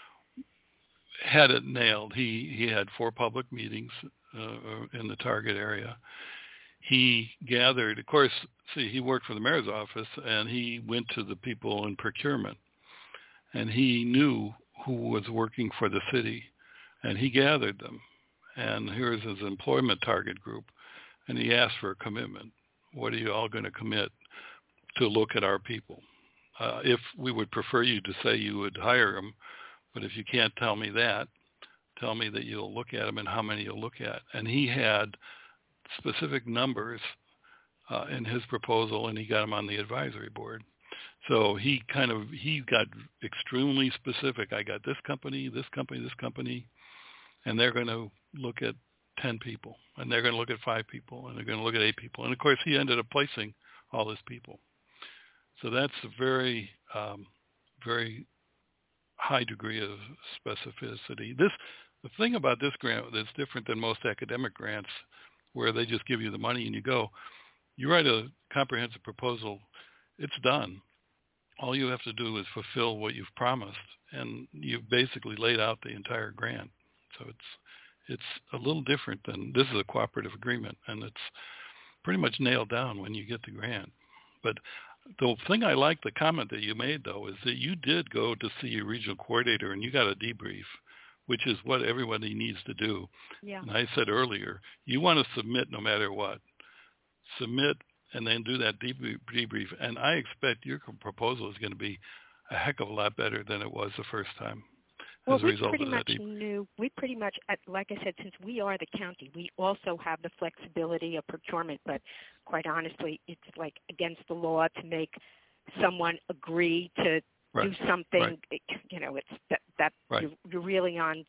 had it nailed. He he had four public meetings uh, in the target area. He gathered, of course, see, he worked for the mayor's office, and he went to the people in procurement, and he knew who was working for the city, and he gathered them. And here's his employment target group, and he asked for a commitment. What are you all going to commit to look at our people? Uh, if we would prefer you to say you would hire them, but if you can't tell me that, tell me that you'll look at them and how many you'll look at. And he had specific numbers uh, in his proposal, and he got them on the advisory board. So he kind of, he got extremely specific. I got this company, this company, this company, and they're going to look at ten people, and they're going to look at five people, and they're going to look at eight people. And, of course, he ended up placing all his people. So that's a very, um, very high degree of specificity. This the thing about this grant that's different than most academic grants, where they just give you the money and you go. You write a comprehensive proposal, it's done. All you have to do is fulfill what you've promised, and you've basically laid out the entire grant. So it's it's a little different than, this is a cooperative agreement, and it's pretty much nailed down when you get the grant. But the thing I like, the comment that you made, though, is that you did go to see your regional coordinator and you got a debrief, which is what everybody needs to do. Yeah. And I said earlier, you want to submit no matter what. Submit and then do that debrief. And I expect your proposal is going to be a heck of a lot better than it was the first time. Well, as a we result pretty of much that knew, we pretty much, like I said, since we are the county, we also have the flexibility of procurement, but quite honestly, it's like against the law to make someone agree to right. do something, right. you know, it's that, that right. you're, you're really on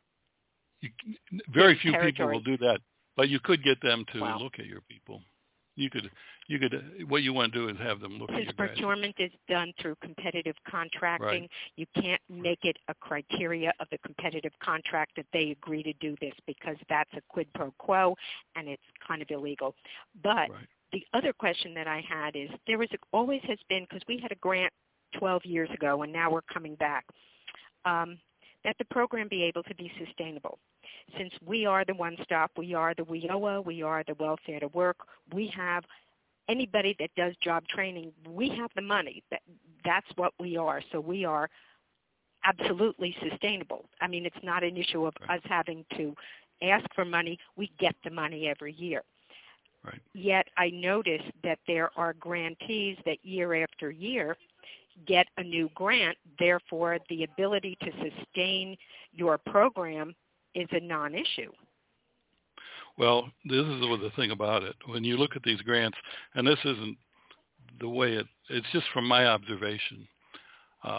you, very few territory. people will do that, but you could get them to wow. look at your people. You could, you could. What you want to do is have them look Since at your procurement graduates. is done through competitive contracting, right. you can't make it a criteria of the competitive contract that they agree to do this, because that's a quid pro quo, and it's kind of illegal. But right. the other question that I had is, there was always has been, because we had a grant twelve years ago, and now we're coming back, um, that the program be able to be sustainable. Since we are the one-stop, we are the W I O A, we are the welfare to work, we have anybody that does job training, we have the money. That, that's what we are. So we are absolutely sustainable. I mean, it's not an issue of right. us having to ask for money. We get the money every year. Right. Yet I notice that there are grantees that year after year get a new grant. Therefore, the ability to sustain your program is a non-issue. Well, this is the thing about it. When you look at these grants, and this isn't the way it, it's just from my observation. Uh,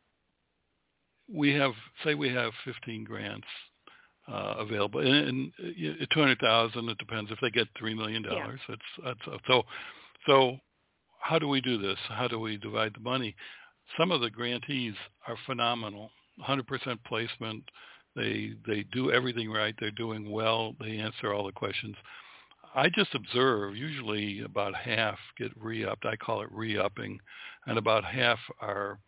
we have, say we have fifteen grants uh, available, and, and uh, two hundred thousand dollars, it depends if they get three million dollars. Yeah. It's, it's, so, so how do we do this? How do we divide the money? Some of the grantees are phenomenal, one hundred percent placement. They they do everything right. They're doing well. They answer all the questions. I just observe usually about half get re-upped. I call it re-upping, and about half are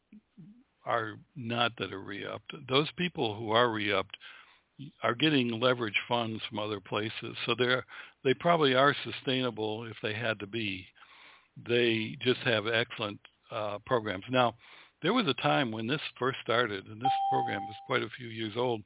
are not that are re-upped. Those people who are re-upped are getting leverage funds from other places, so they're they probably are sustainable if they had to be. They just have excellent uh, programs. Now, there was a time when this first started, and this program was quite a few years old,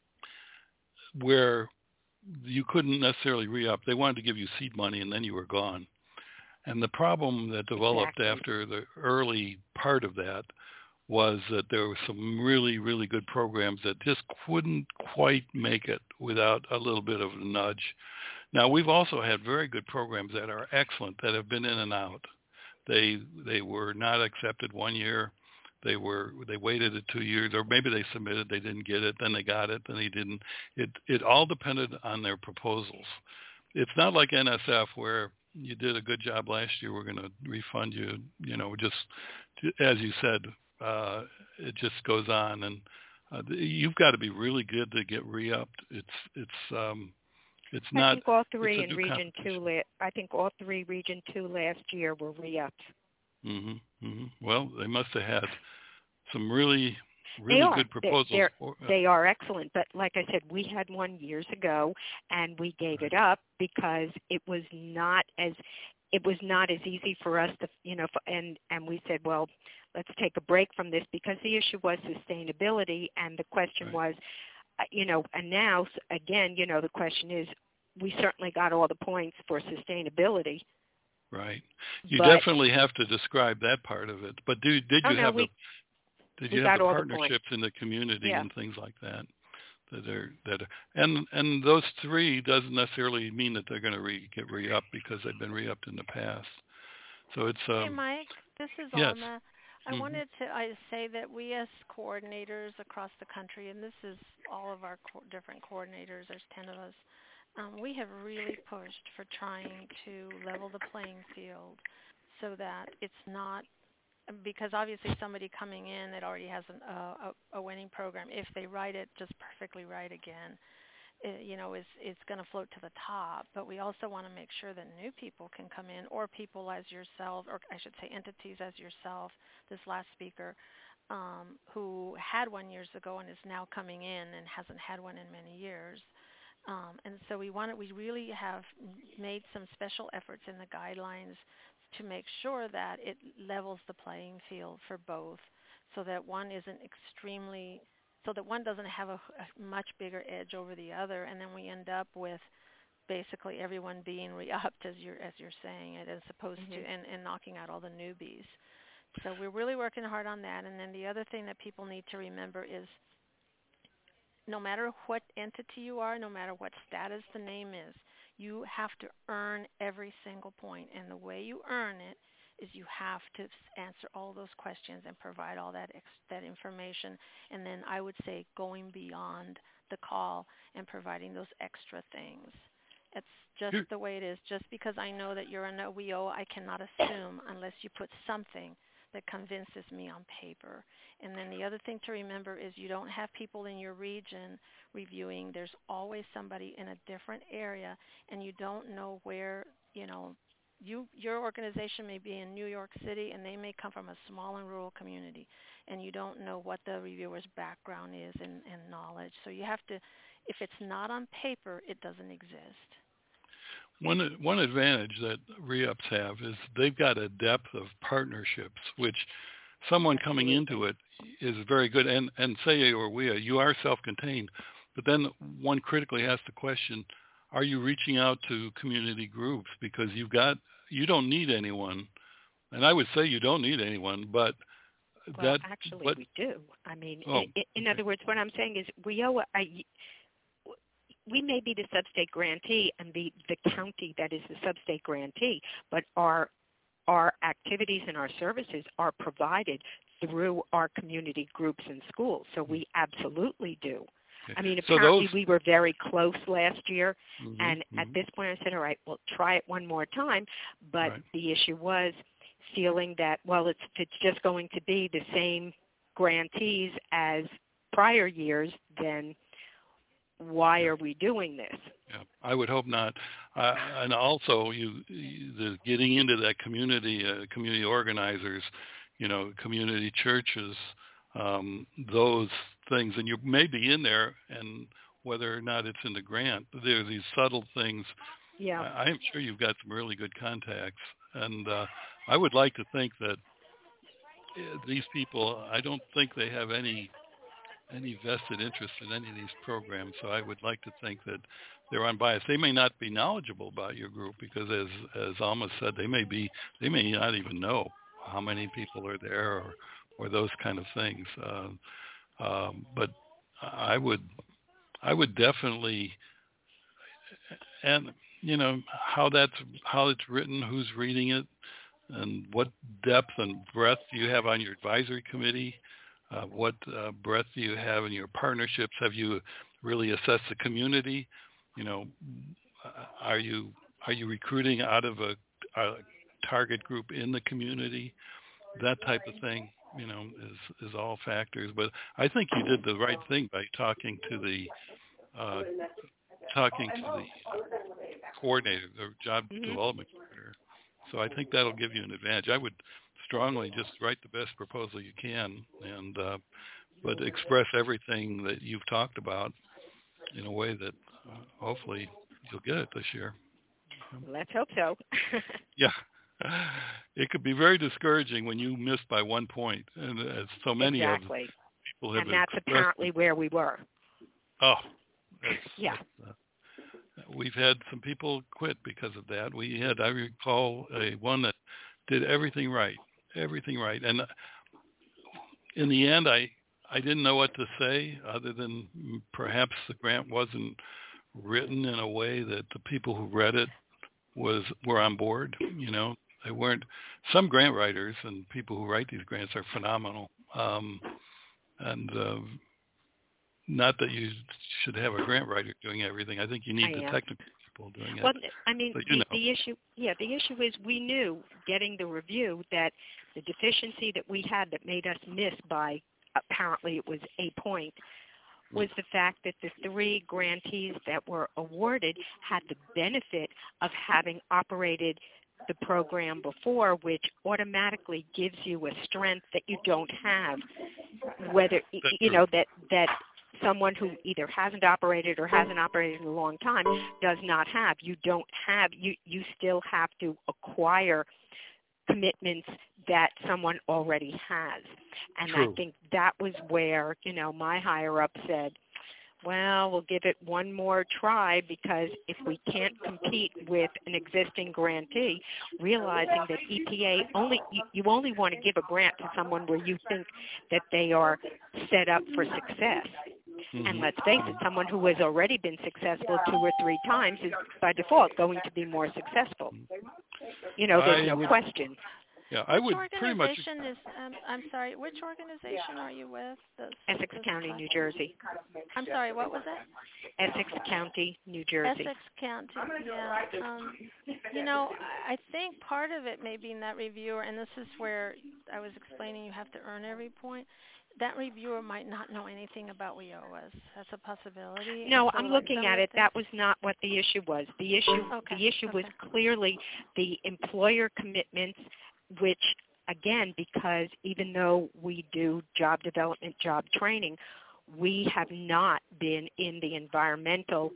where you couldn't necessarily re-up. They wanted to give you seed money, and then you were gone. And the problem that developed exactly. after the early part of that was that there were some really, really good programs that just couldn't quite make it without a little bit of a nudge. Now, we've also had very good programs that are excellent, that have been in and out. They they were not accepted one year. They were they waited a two years, or maybe they submitted, they didn't get it, then they got it, then they didn't. It it all depended on their proposals. It's not like N S F where you did a good job last year, we're going to refund you. You know, just as you said, uh, it just goes on, and uh, you've got to be really good to get re-upped. It's it's um, it's not. I think all three in Region Two. La- I think all three Region Two last year were re-upped. Mhm. Mhm. Well, they must have had some really, really they are. good proposals. They're, for, uh, they are excellent, but like I said, we had one years ago, and we gave right. it up because it was not as it was not as easy for us to, you know, and and we said, well, let's take a break from this, because the issue was sustainability, and the question right. was, uh, you know, and now again, you know, the question is, we certainly got all the points for sustainability. Right. You but, definitely have to describe that part of it. But do, did you oh, no, have we, the did we you have the the partnerships in the community yeah. and things like that? That are that are, and and those three doesn't necessarily mean that they're going to re, get re-upped because they've been re-upped in the past. So it's um. Hey, Mike, this is yes. Alma. I mm-hmm. wanted to I say that we as coordinators across the country, and this is all of our co- different coordinators, there's ten of us, um, we have really pushed for trying to level the playing field so that it's not because obviously somebody coming in that already has an, uh, a, a winning program, if they write it just perfectly right again, it, you know, is it's going to float to the top. But we also want to make sure that new people can come in, or people as yourself, or I should say entities as yourself, this last speaker, um, who had one years ago and is now coming in and hasn't had one in many years. Um, and so we want to, we really have made some special efforts in the guidelines to make sure that it levels the playing field for both, so that one isn't extremely, so that one doesn't have a, a much bigger edge over the other, and then we end up with basically everyone being re-upped, as you're as you're saying it, as opposed mm-hmm. to and, and knocking out all the newbies. So we're really working hard on that. And then the other thing that people need to remember is, no matter what entity you are, no matter what status the name is, you have to earn every single point. And the way you earn it is you have to answer all those questions and provide all that ex- that information. And then I would say going beyond the call and providing those extra things. It's just sure. the way it is. Just because I know that you're an O E O, I cannot assume unless you put something that convinces me on paper. And then the other thing to remember is you don't have people in your region reviewing. There's always somebody in a different area, and you don't know where, you know, you your organization may be in New York City, and they may come from a small and rural community, and you don't know what the reviewer's background is and, and knowledge. So you have to, if it's not on paper, it doesn't exist. One one advantage that re-ups have is they've got a depth of partnerships, which someone coming into it is very good. And, and say, or we, you are self-contained, but then one critically has to question, are you reaching out to community groups? Because you've got, you don't need anyone. And I would say you don't need anyone, but well, that... actually, but, we do. I mean, oh, in, in okay. other words, what I'm saying is we owe... I, we may be the sub-state grantee and be the county that is the sub-state grantee, but our our activities and our services are provided through our community groups and schools. So we absolutely do. Okay. I mean, so apparently those... we were very close last year, mm-hmm, and mm-hmm. at this point I said, all right, well, try it one more time. But right. the issue was feeling that, well, it's, it's just going to be the same grantees as prior years, then why yeah. are we doing this? Yeah, I would hope not. Uh, and also, you, you the getting into that community, uh, community organizers, you know, community churches, um, those things, and you may be in there, and whether or not it's in the grant, there are these subtle things. Yeah, I, I am sure you've got some really good contacts, and uh, I would like to think that uh, these people, I don't think they have any. any vested interest in any of these programs, so I would like to think that they're unbiased. They may not be knowledgeable about your group because, as as Alma said, they may be they may not even know how many people are there or or those kind of things. Uh, um, but I would I would definitely, and you know how that's how it's written, who's reading it, and what depth and breadth do you have on your advisory committee. Uh, what uh, breadth do you have in your partnerships? Have you really assessed the community? You know, are you are you recruiting out of a, a target group in the community? That type of thing, you know, is is all factors. But I think you did the right thing by talking to the uh, talking to the coordinator, the job mm-hmm. development coordinator. So I think that'll give you an advantage. I would strongly just write the best proposal you can, and uh, but express everything that you've talked about in a way that uh, hopefully you'll get it this year. Let's hope so. Yeah. It could be very discouraging when you miss by one point, and as so many exactly. of people have and that's expressed, apparently where we were. Oh, that's, yeah. That's, uh, we've had some people quit because of that. We had, I recall, a one that did everything right, everything right, and in the end, I I didn't know what to say other than perhaps the grant wasn't written in a way that the people who read it was were on board. You know, they weren't. Some grant writers and people who write these grants are phenomenal, um, and uh, not that you should have a grant writer doing everything. I think you need I the am. technical people doing it. Well, I mean, but, the, you know. the issue, yeah, the issue is we knew getting the review that the deficiency that we had that made us miss by apparently it was a point was the fact that the three grantees that were awarded had the benefit of having operated the program before, which automatically gives you a strength that you don't have, whether, That's you true. know, that, that someone who either hasn't operated or hasn't operated in a long time does not have. You don't have, you, you still have to acquire commitments that someone already has. And True. I think that was where, you know, my higher up said, well, we'll give it one more try because if we can't compete with an existing grantee, realizing that E P A only, you, you only want to give a grant to someone where you think that they are set up for success. Mm-hmm. And let's face it, someone who has already been successful two or three times is by default going to be more successful. You know, there's I no would, question. Yeah, I which would pretty much. organization is? Um, I'm sorry. Which organization are you with? This, Essex this County, class? New Jersey. I'm sorry. What was it? Essex County, New Jersey. Essex County. Yeah. Um, you know, I I think part of it may be in that reviewer, and this is where I was explaining you have to earn every point. That reviewer might not know anything about W I O A S. That's a possibility. No, so I'm like looking some at of it. the That was not what the issue was. The issue, Okay, the issue was okay. clearly the employer commitments, which, again, because even though we do job development, job training, we have not been in the environmental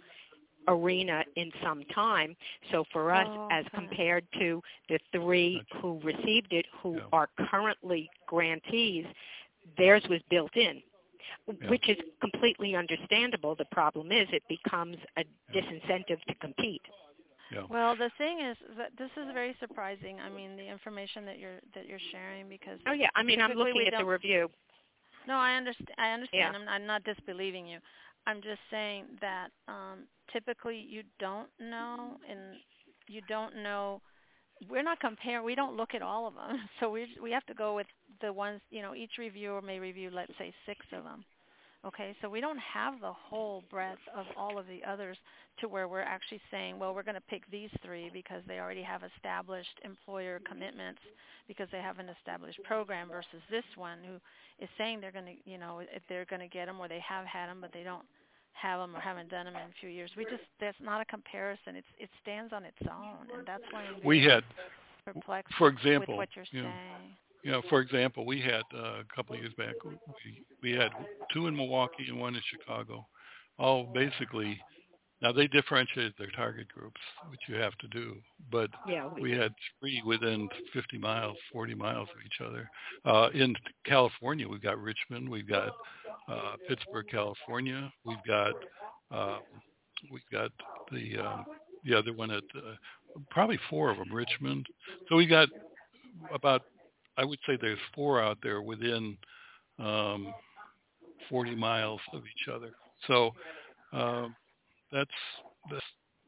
arena in some time. So for us, Oh, as okay. compared to the three Gotcha. who received it, who Yeah. are currently grantees, theirs was built in, Yeah. which is completely understandable. The problem is it becomes a disincentive to compete. Yeah. Well, the thing is that this is very surprising. I mean, the information that you're that you're sharing because Oh, yeah. I mean, I'm typically looking we at the don't- review. No, I understand. I understand. Yeah. I'm, I'm not disbelieving you. I'm just saying that um, typically you don't know, and you don't know. We're not comparing. We don't look at all of them, so we we have to go with the ones. You know, each reviewer may review, let's say, six of them. Okay, so we don't have the whole breadth of all of the others to where we're actually saying, well, we're going to pick these three because they already have established employer commitments because they have an established program versus this one who is saying they're going to, you know, if they're going to get them or they have had them but they don't have them or haven't done them in a few years. We just, that's not a comparison. It's It stands on its own, and that's why I'm We very had, perplexed for with example, what you're you know, saying. You know, for example, we had uh, a couple of years back, we, we had two in Milwaukee and one in Chicago. All basically, now they differentiated their target groups, which you have to do, but Yeah, we, we had three within fifty miles, forty miles of each other. Uh, in California, we've got Richmond, we've got uh, Pittsburgh, California, we've got uh, we've got the um, the other one at uh, probably four of them, Richmond. So we got about, I would say there's four out there within um, forty miles of each other. So um, that's that's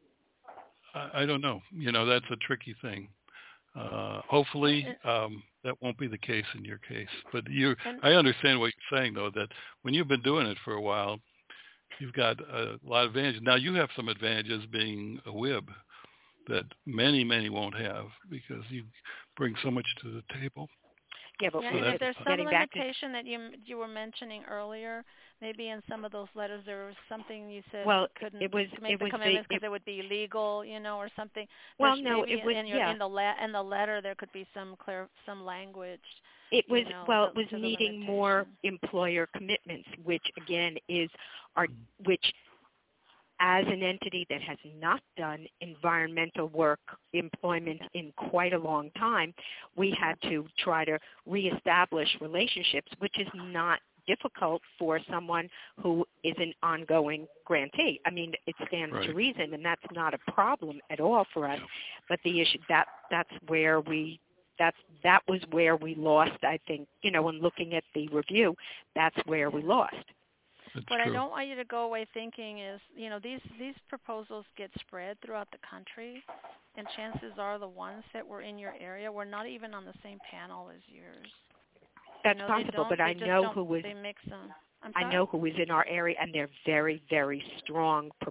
I, I don't know. You know, that's a tricky thing. Uh, hopefully um, that won't be the case in your case. But you, I understand what you're saying though. That when you've been doing it for a while, you've got a lot of advantages. Now you have some advantages being a W I B that many many won't have because you bring so much to the table. Yeah, but Yeah, so and if there's some getting back to, limitation that you you were mentioning earlier, maybe in some of those letters there was something you said well, you couldn't it was make it the was commitments the, because it, it would be illegal, you know, or something. well, There's no, maybe it was in your yeah. in the la- in the letter there could be some clear some language. It was you know, well, to, it was to the needing limitation. more employer commitments, which again is our which. As an entity that has not done environmental work, employment in quite a long time, we had to try to reestablish relationships, which is not difficult for someone who is an ongoing grantee. I mean, it stands Right. to reason, and that's not a problem at all for us. But the issue that that's where we that's that was where we lost. I think you know, when looking at the review, that's where we lost. That's What true. I don't want you to go away thinking is, you know, these these proposals get spread throughout the country, and chances are the ones that were in your area were not even on the same panel as yours. That's you know, they possible, don't- but they I just know don't- who was. They mix them. I'm I sorry? know who is in our area, and they're very, very strong,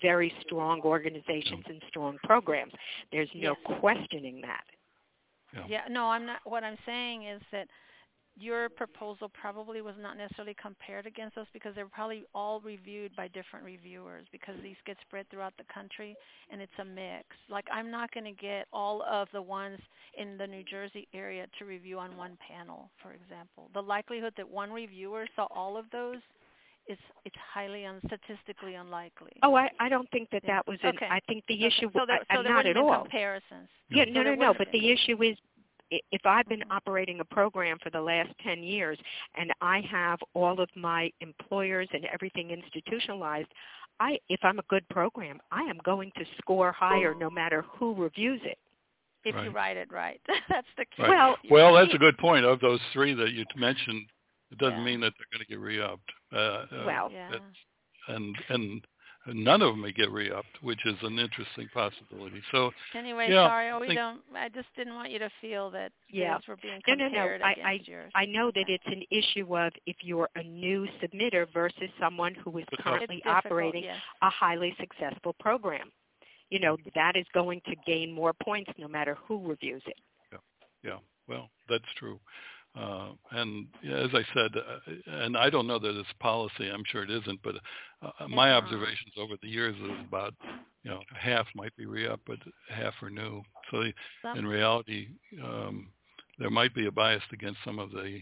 very strong organizations and strong programs. There's no Yes. questioning that. Yeah. Yeah, no, I'm not. What I'm saying is that your proposal probably was not necessarily compared against us because they're probably all reviewed by different reviewers because these get spread throughout the country and it's a mix. Like I'm not going to get all of the ones in the New Jersey area to review on one panel, for example. The likelihood that one reviewer saw all of those is it's highly un- statistically unlikely. Oh, I, I don't think that Yeah. that was an, Okay. I think the Okay. issue, So there, I, so there not wouldn't at have been all. comparisons. Yeah, So no, there no, no, wouldn't but have the been. issue is i- if I've been Mhm. operating a program for the last ten years and I have all of my employers and everything institutionalized, I if I'm a good program, I am going to score higher no matter who reviews it. If Right. you write it right. That's the key. Right. Well, Well, that's a good point. Of those three that you mentioned, it doesn't Yeah. mean that they're going to get re-upped. Uh, uh, Well, Yeah. that's- and and none of them may get re-upped, which is an interesting possibility. So Anyway, yeah, sorry, I we think- don't. I just didn't want you to feel that Yeah. theirs were being No, no, compared no. I, against I, yours. I know that Okay. it's an issue of if you're a new submitter versus someone who is But that's- currently It's difficult, operating yes. a highly successful program. You know, that is going to gain more points no matter who reviews it. Yeah, well, that's true. Uh, and yeah, as I said, uh, and I don't know that it's policy. I'm sure it isn't, but uh, my not. observations over the years is about, you know, half might be re-up, but half are new. So Some- in reality, um, there might be a bias against some of the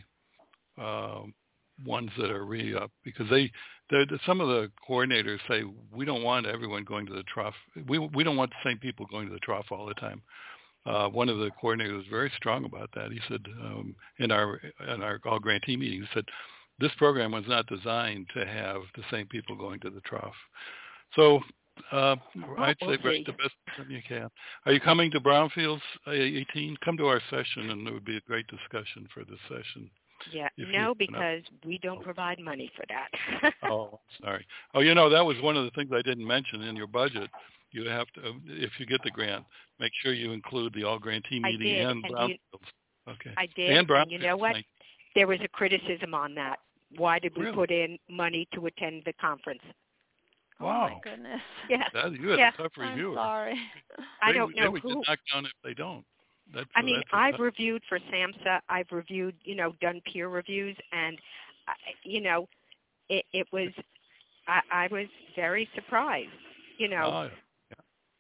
uh, ones that are re-up because they, they're, some of the coordinators say we don't want everyone going to the trough. We we don't want the same people going to the trough all the time. Uh, one of the coordinators was very strong about that. He said um, in our in our all grantee meetings, he said this program was not designed to have the same people going to the trough. So uh, I'd we'll say write see. the best program you can. Are you coming to Brownfields eighteen? Come to our session, and it would be a great discussion for this session. Yeah, If you- no, because we don't provide money for that. Oh, sorry. Oh, you know, that was one of the things I didn't mention in your budget. You have to, if you get the grant, make sure you include the all grantee I meeting did, and and Brownfields. you- Okay. I did, And and Brownfields. you know what? thank There was a criticism on that. Why did we Really? put in money to attend the conference? Oh Wow. my goodness. Yeah, That, you had Yeah. a tough I'm reviewer. sorry. I They don't would- They know would who. get knocked down if they don't. That's, I mean, that's a I've tough- reviewed for SAMHSA. I've reviewed, you know, done peer reviews, and I- you know, it, it was. I, I was very surprised. You know, Ah, yeah.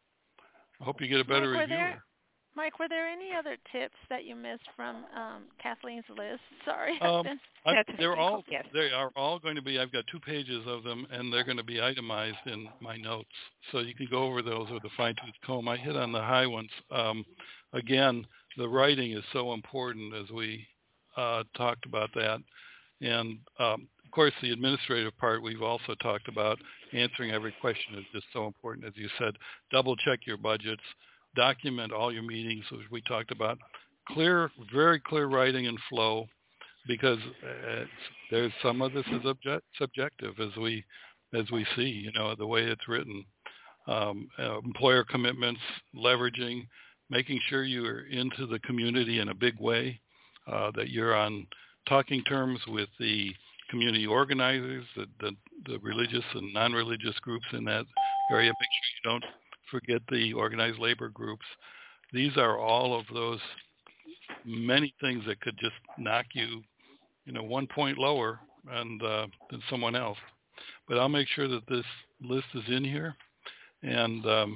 I hope you get a better Mike, were reviewer. there- Mike, were there any other tips that you missed from um, Kathleen's list? Sorry. I've Um, been- I, That's they're technical, all yes. they are all going to be. I've got two pages of them, and they're going to be itemized in my notes, so you can go over those with a fine tooth comb. I hit on the high ones. Um, again, the writing is so important, as we uh, talked about that, and um, of course the administrative part we've also talked about. Answering every question is just so important, as you said. Double check your budgets, document all your meetings, as we talked about. Clear, very clear writing and flow. Because uh, there's some of this is object, subjective, as we as we see, you know, the way it's written. Um, uh, employer commitments, leveraging, making sure you're into the community in a big way, uh, that you're on talking terms with the community organizers, the, the, the religious and non-religious groups in that area. Make sure you don't forget the organized labor groups. These are all of those many things that could just knock you, you know, one point lower and uh, than someone else. But I'll make sure that this list is in here, and um,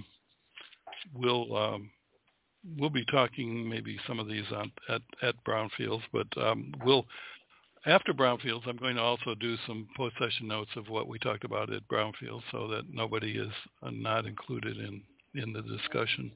we'll um, we'll be talking maybe some of these on, at at Brownfields. But um, we'll after Brownfields, I'm going to also do some post-session notes of what we talked about at Brownfields, so that nobody is uh, not included in in the discussion.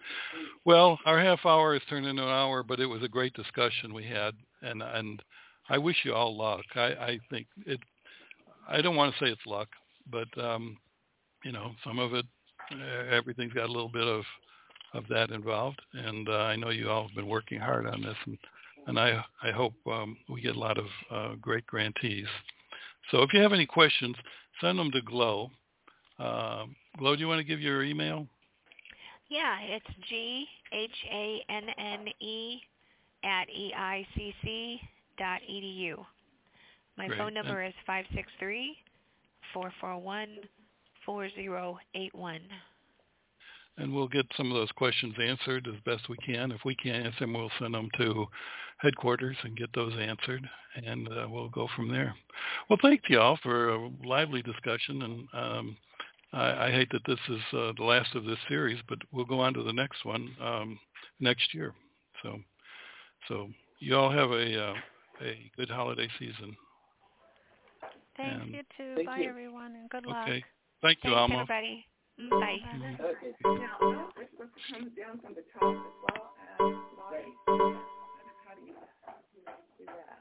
Well, our half hour has turned into an hour, but it was a great discussion we had, and and I wish you all luck. I, I think it. I don't want to say it's luck, but um, you know, some of it, uh, everything's got a little bit of of that involved, and uh, I know you all have been working hard on this, and and I I hope um, we get a lot of uh, great grantees. So if you have any questions, send them to Glow. Uh, Glow, do you want to give your email? Yeah, it's G H A N N E at E I C C dot E D U. My Great. phone number is five six three, four four one, four zero eight one. And we'll get some of those questions answered as best we can. If we can't answer them, we'll send them to headquarters and get those answered, and uh, we'll go from there. Well, thank you all for a lively discussion, and um, I, I hate that this is uh, the last of this series, but we'll go on to the next one um, next year. So, so you all have a uh, a good holiday season. Thanks, and you too. Thank Bye, you. everyone, and good luck. Okay. Thank you, Thanks, Alma. everybody. Bye. Mhm. Okay. Now, those are supposed to come down from the top as well as body. How do you do that?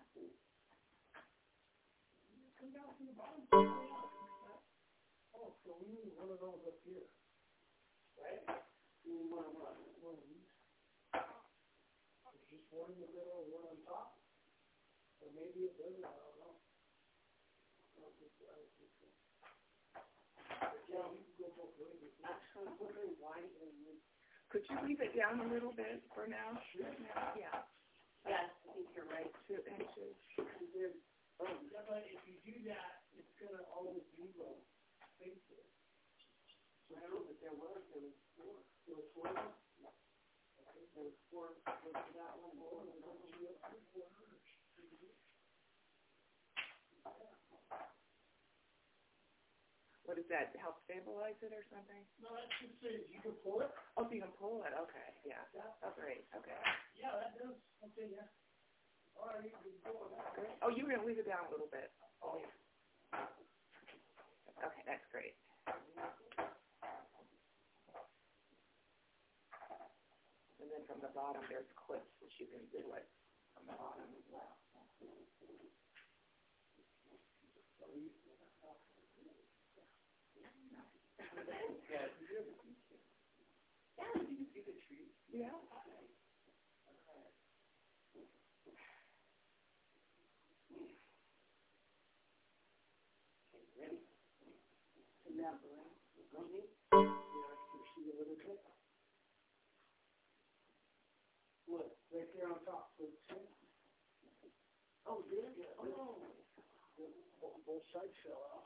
Could you leave it down a little bit for now? Sure. Yeah. Yes, I think you're right. Two inches. Oh. Yeah, but if you do that, it's going to always be low spaces. So I know that there was, there was four. There was four? Okay, there was four. There was that one. Four. There was four. What does that help stabilize it or something? No, that just says you can pull it. Oh, so you can pull it. Okay, yeah. yeah. Oh, great. Okay. Yeah, that does. Okay, yeah. All right, you can pull it. Great. Oh, you were gonna leave it down a little bit. Oh, yeah. Okay, that's great. And then from the bottom, there's clips that you can do it from the bottom as well. Yeah, you can see the trees. Yeah. Okay, ready? And now, go me. Yeah, I can see a little bit. What? Right there on top. Oh, there you go. Oh. Both sides fell off.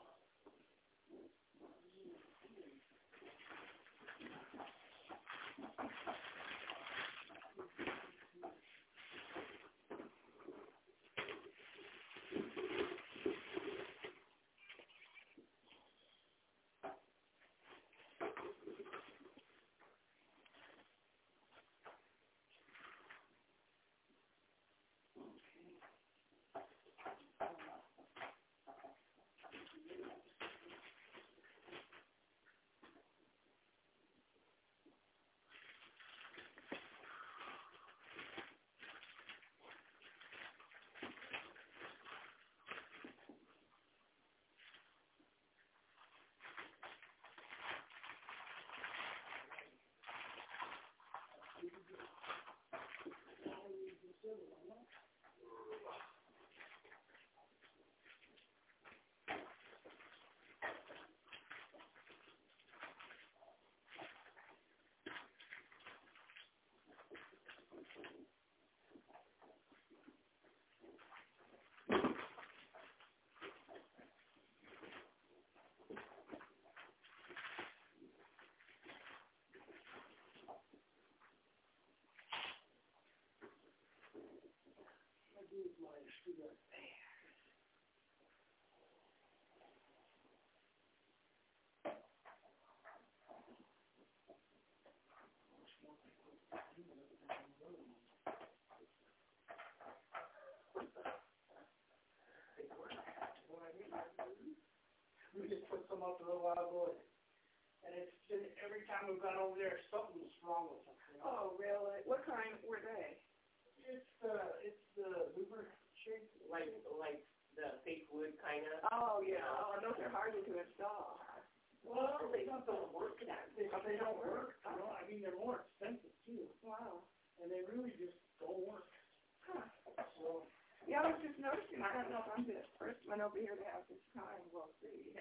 We just put some up a little while ago, and it's just, every time we've gone over there, something's wrong with them. You know? Oh, really? What kind were they? It's the it's the Uber shape, like like the fake wood kind of. Oh yeah. Oh, and those are harder to install. Well, they don't work. They, they don't work. You know, I mean, they're more expensive too. Wow. And they really just don't work. Huh. So. Yeah, I was just noticing. I don't know if I'm the first one over here to have this time. We'll see.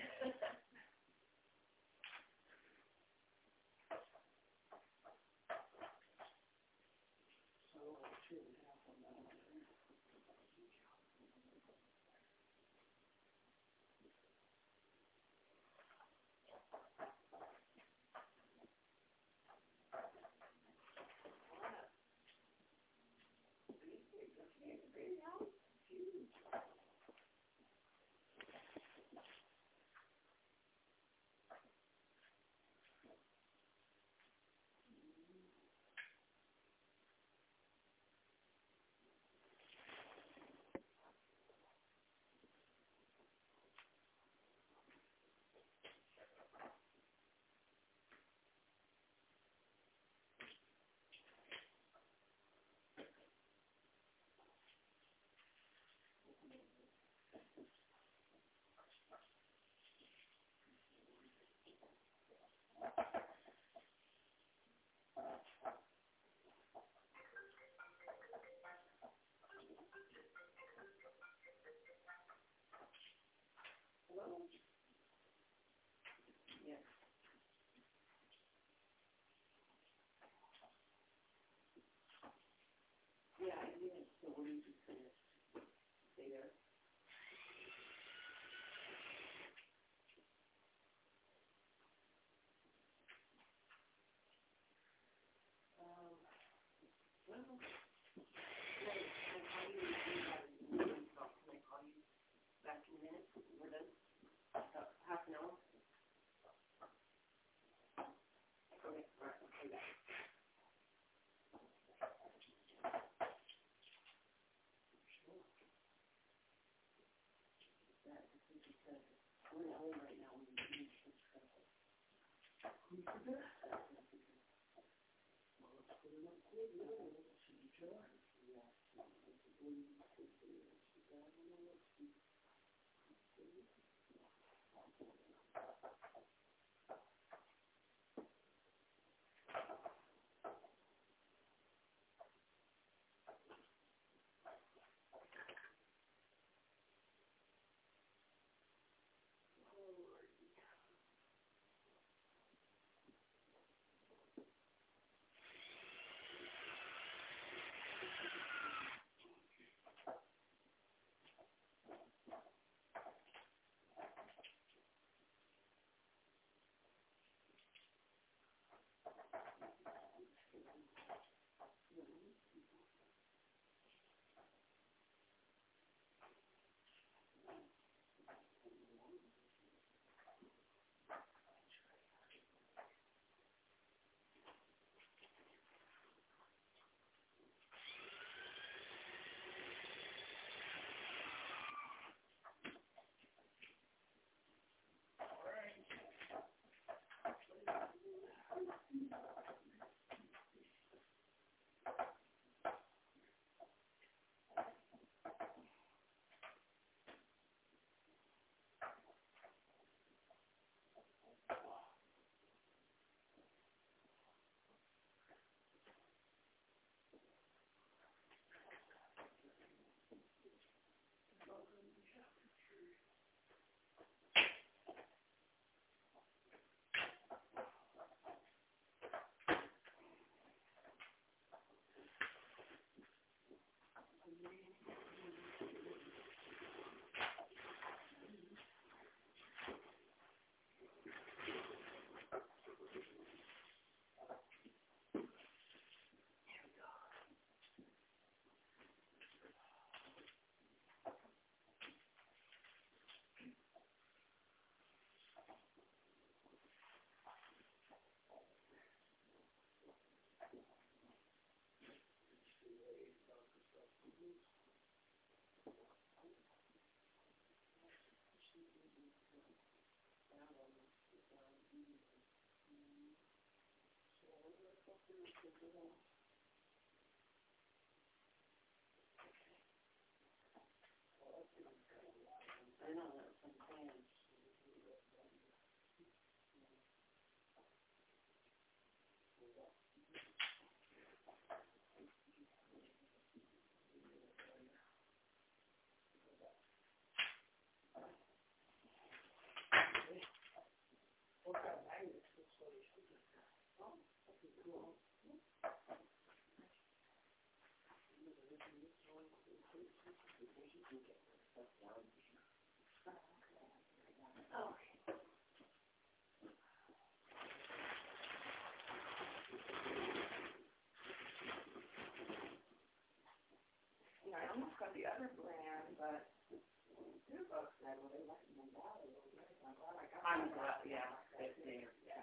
I'm glad, yeah, it's there, yeah.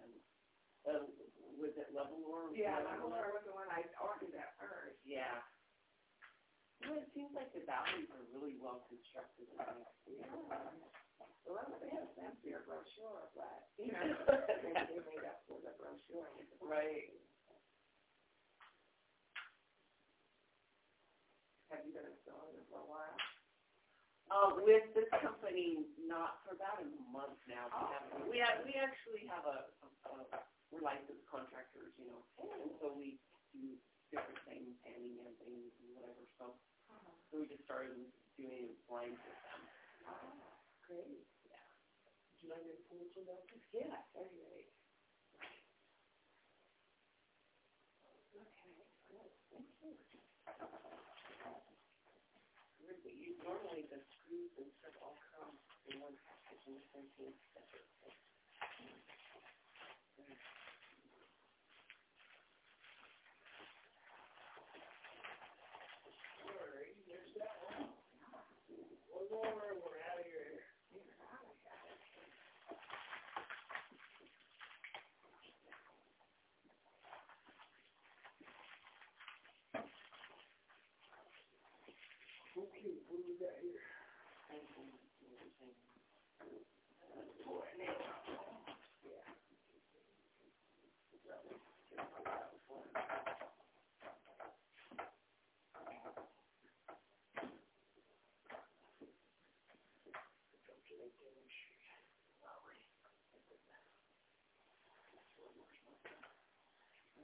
Uh, was it Levelore? Yeah, Levelore was the one I ordered at first. Yeah. Well, it seems like the valleys are really well constructed. Yeah. Well, they have fancier brochure, but, you know, they, they made up for the brochure. Right. Have you been installing it for a while? Uh, with this company, not for about a month now. We have, we have, we actually have a, a, a we're licensed contractors, you know, and so we do different things, painting and things and whatever. So, uh-huh. so we just started doing blinds with them. Oh, great. Yeah. Did you like your pool for that? Yeah, very great. Okay, good. Thank you. Normally the screws and stuff all come in one package and the same thing separate.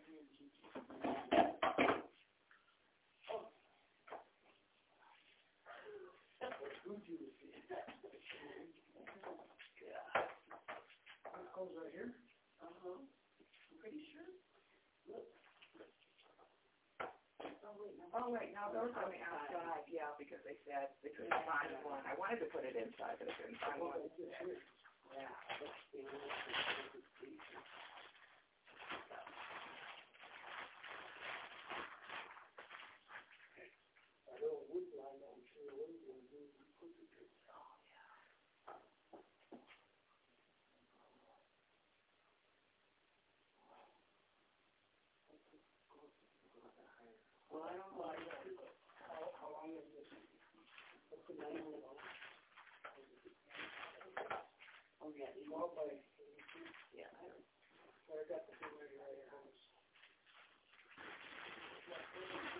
Goes right here. Uh-huh. I'm pretty sure. Look. Oh, wait, no. Oh, wait, no, those are on the outside, yeah, because they said they couldn't find one. I wanted to put it inside, but I couldn't find one. Yeah. Well, I don't know. How, how long is this? What's the name of it? Oh, yeah. twelve by Yeah, I don't. I got the thing right here.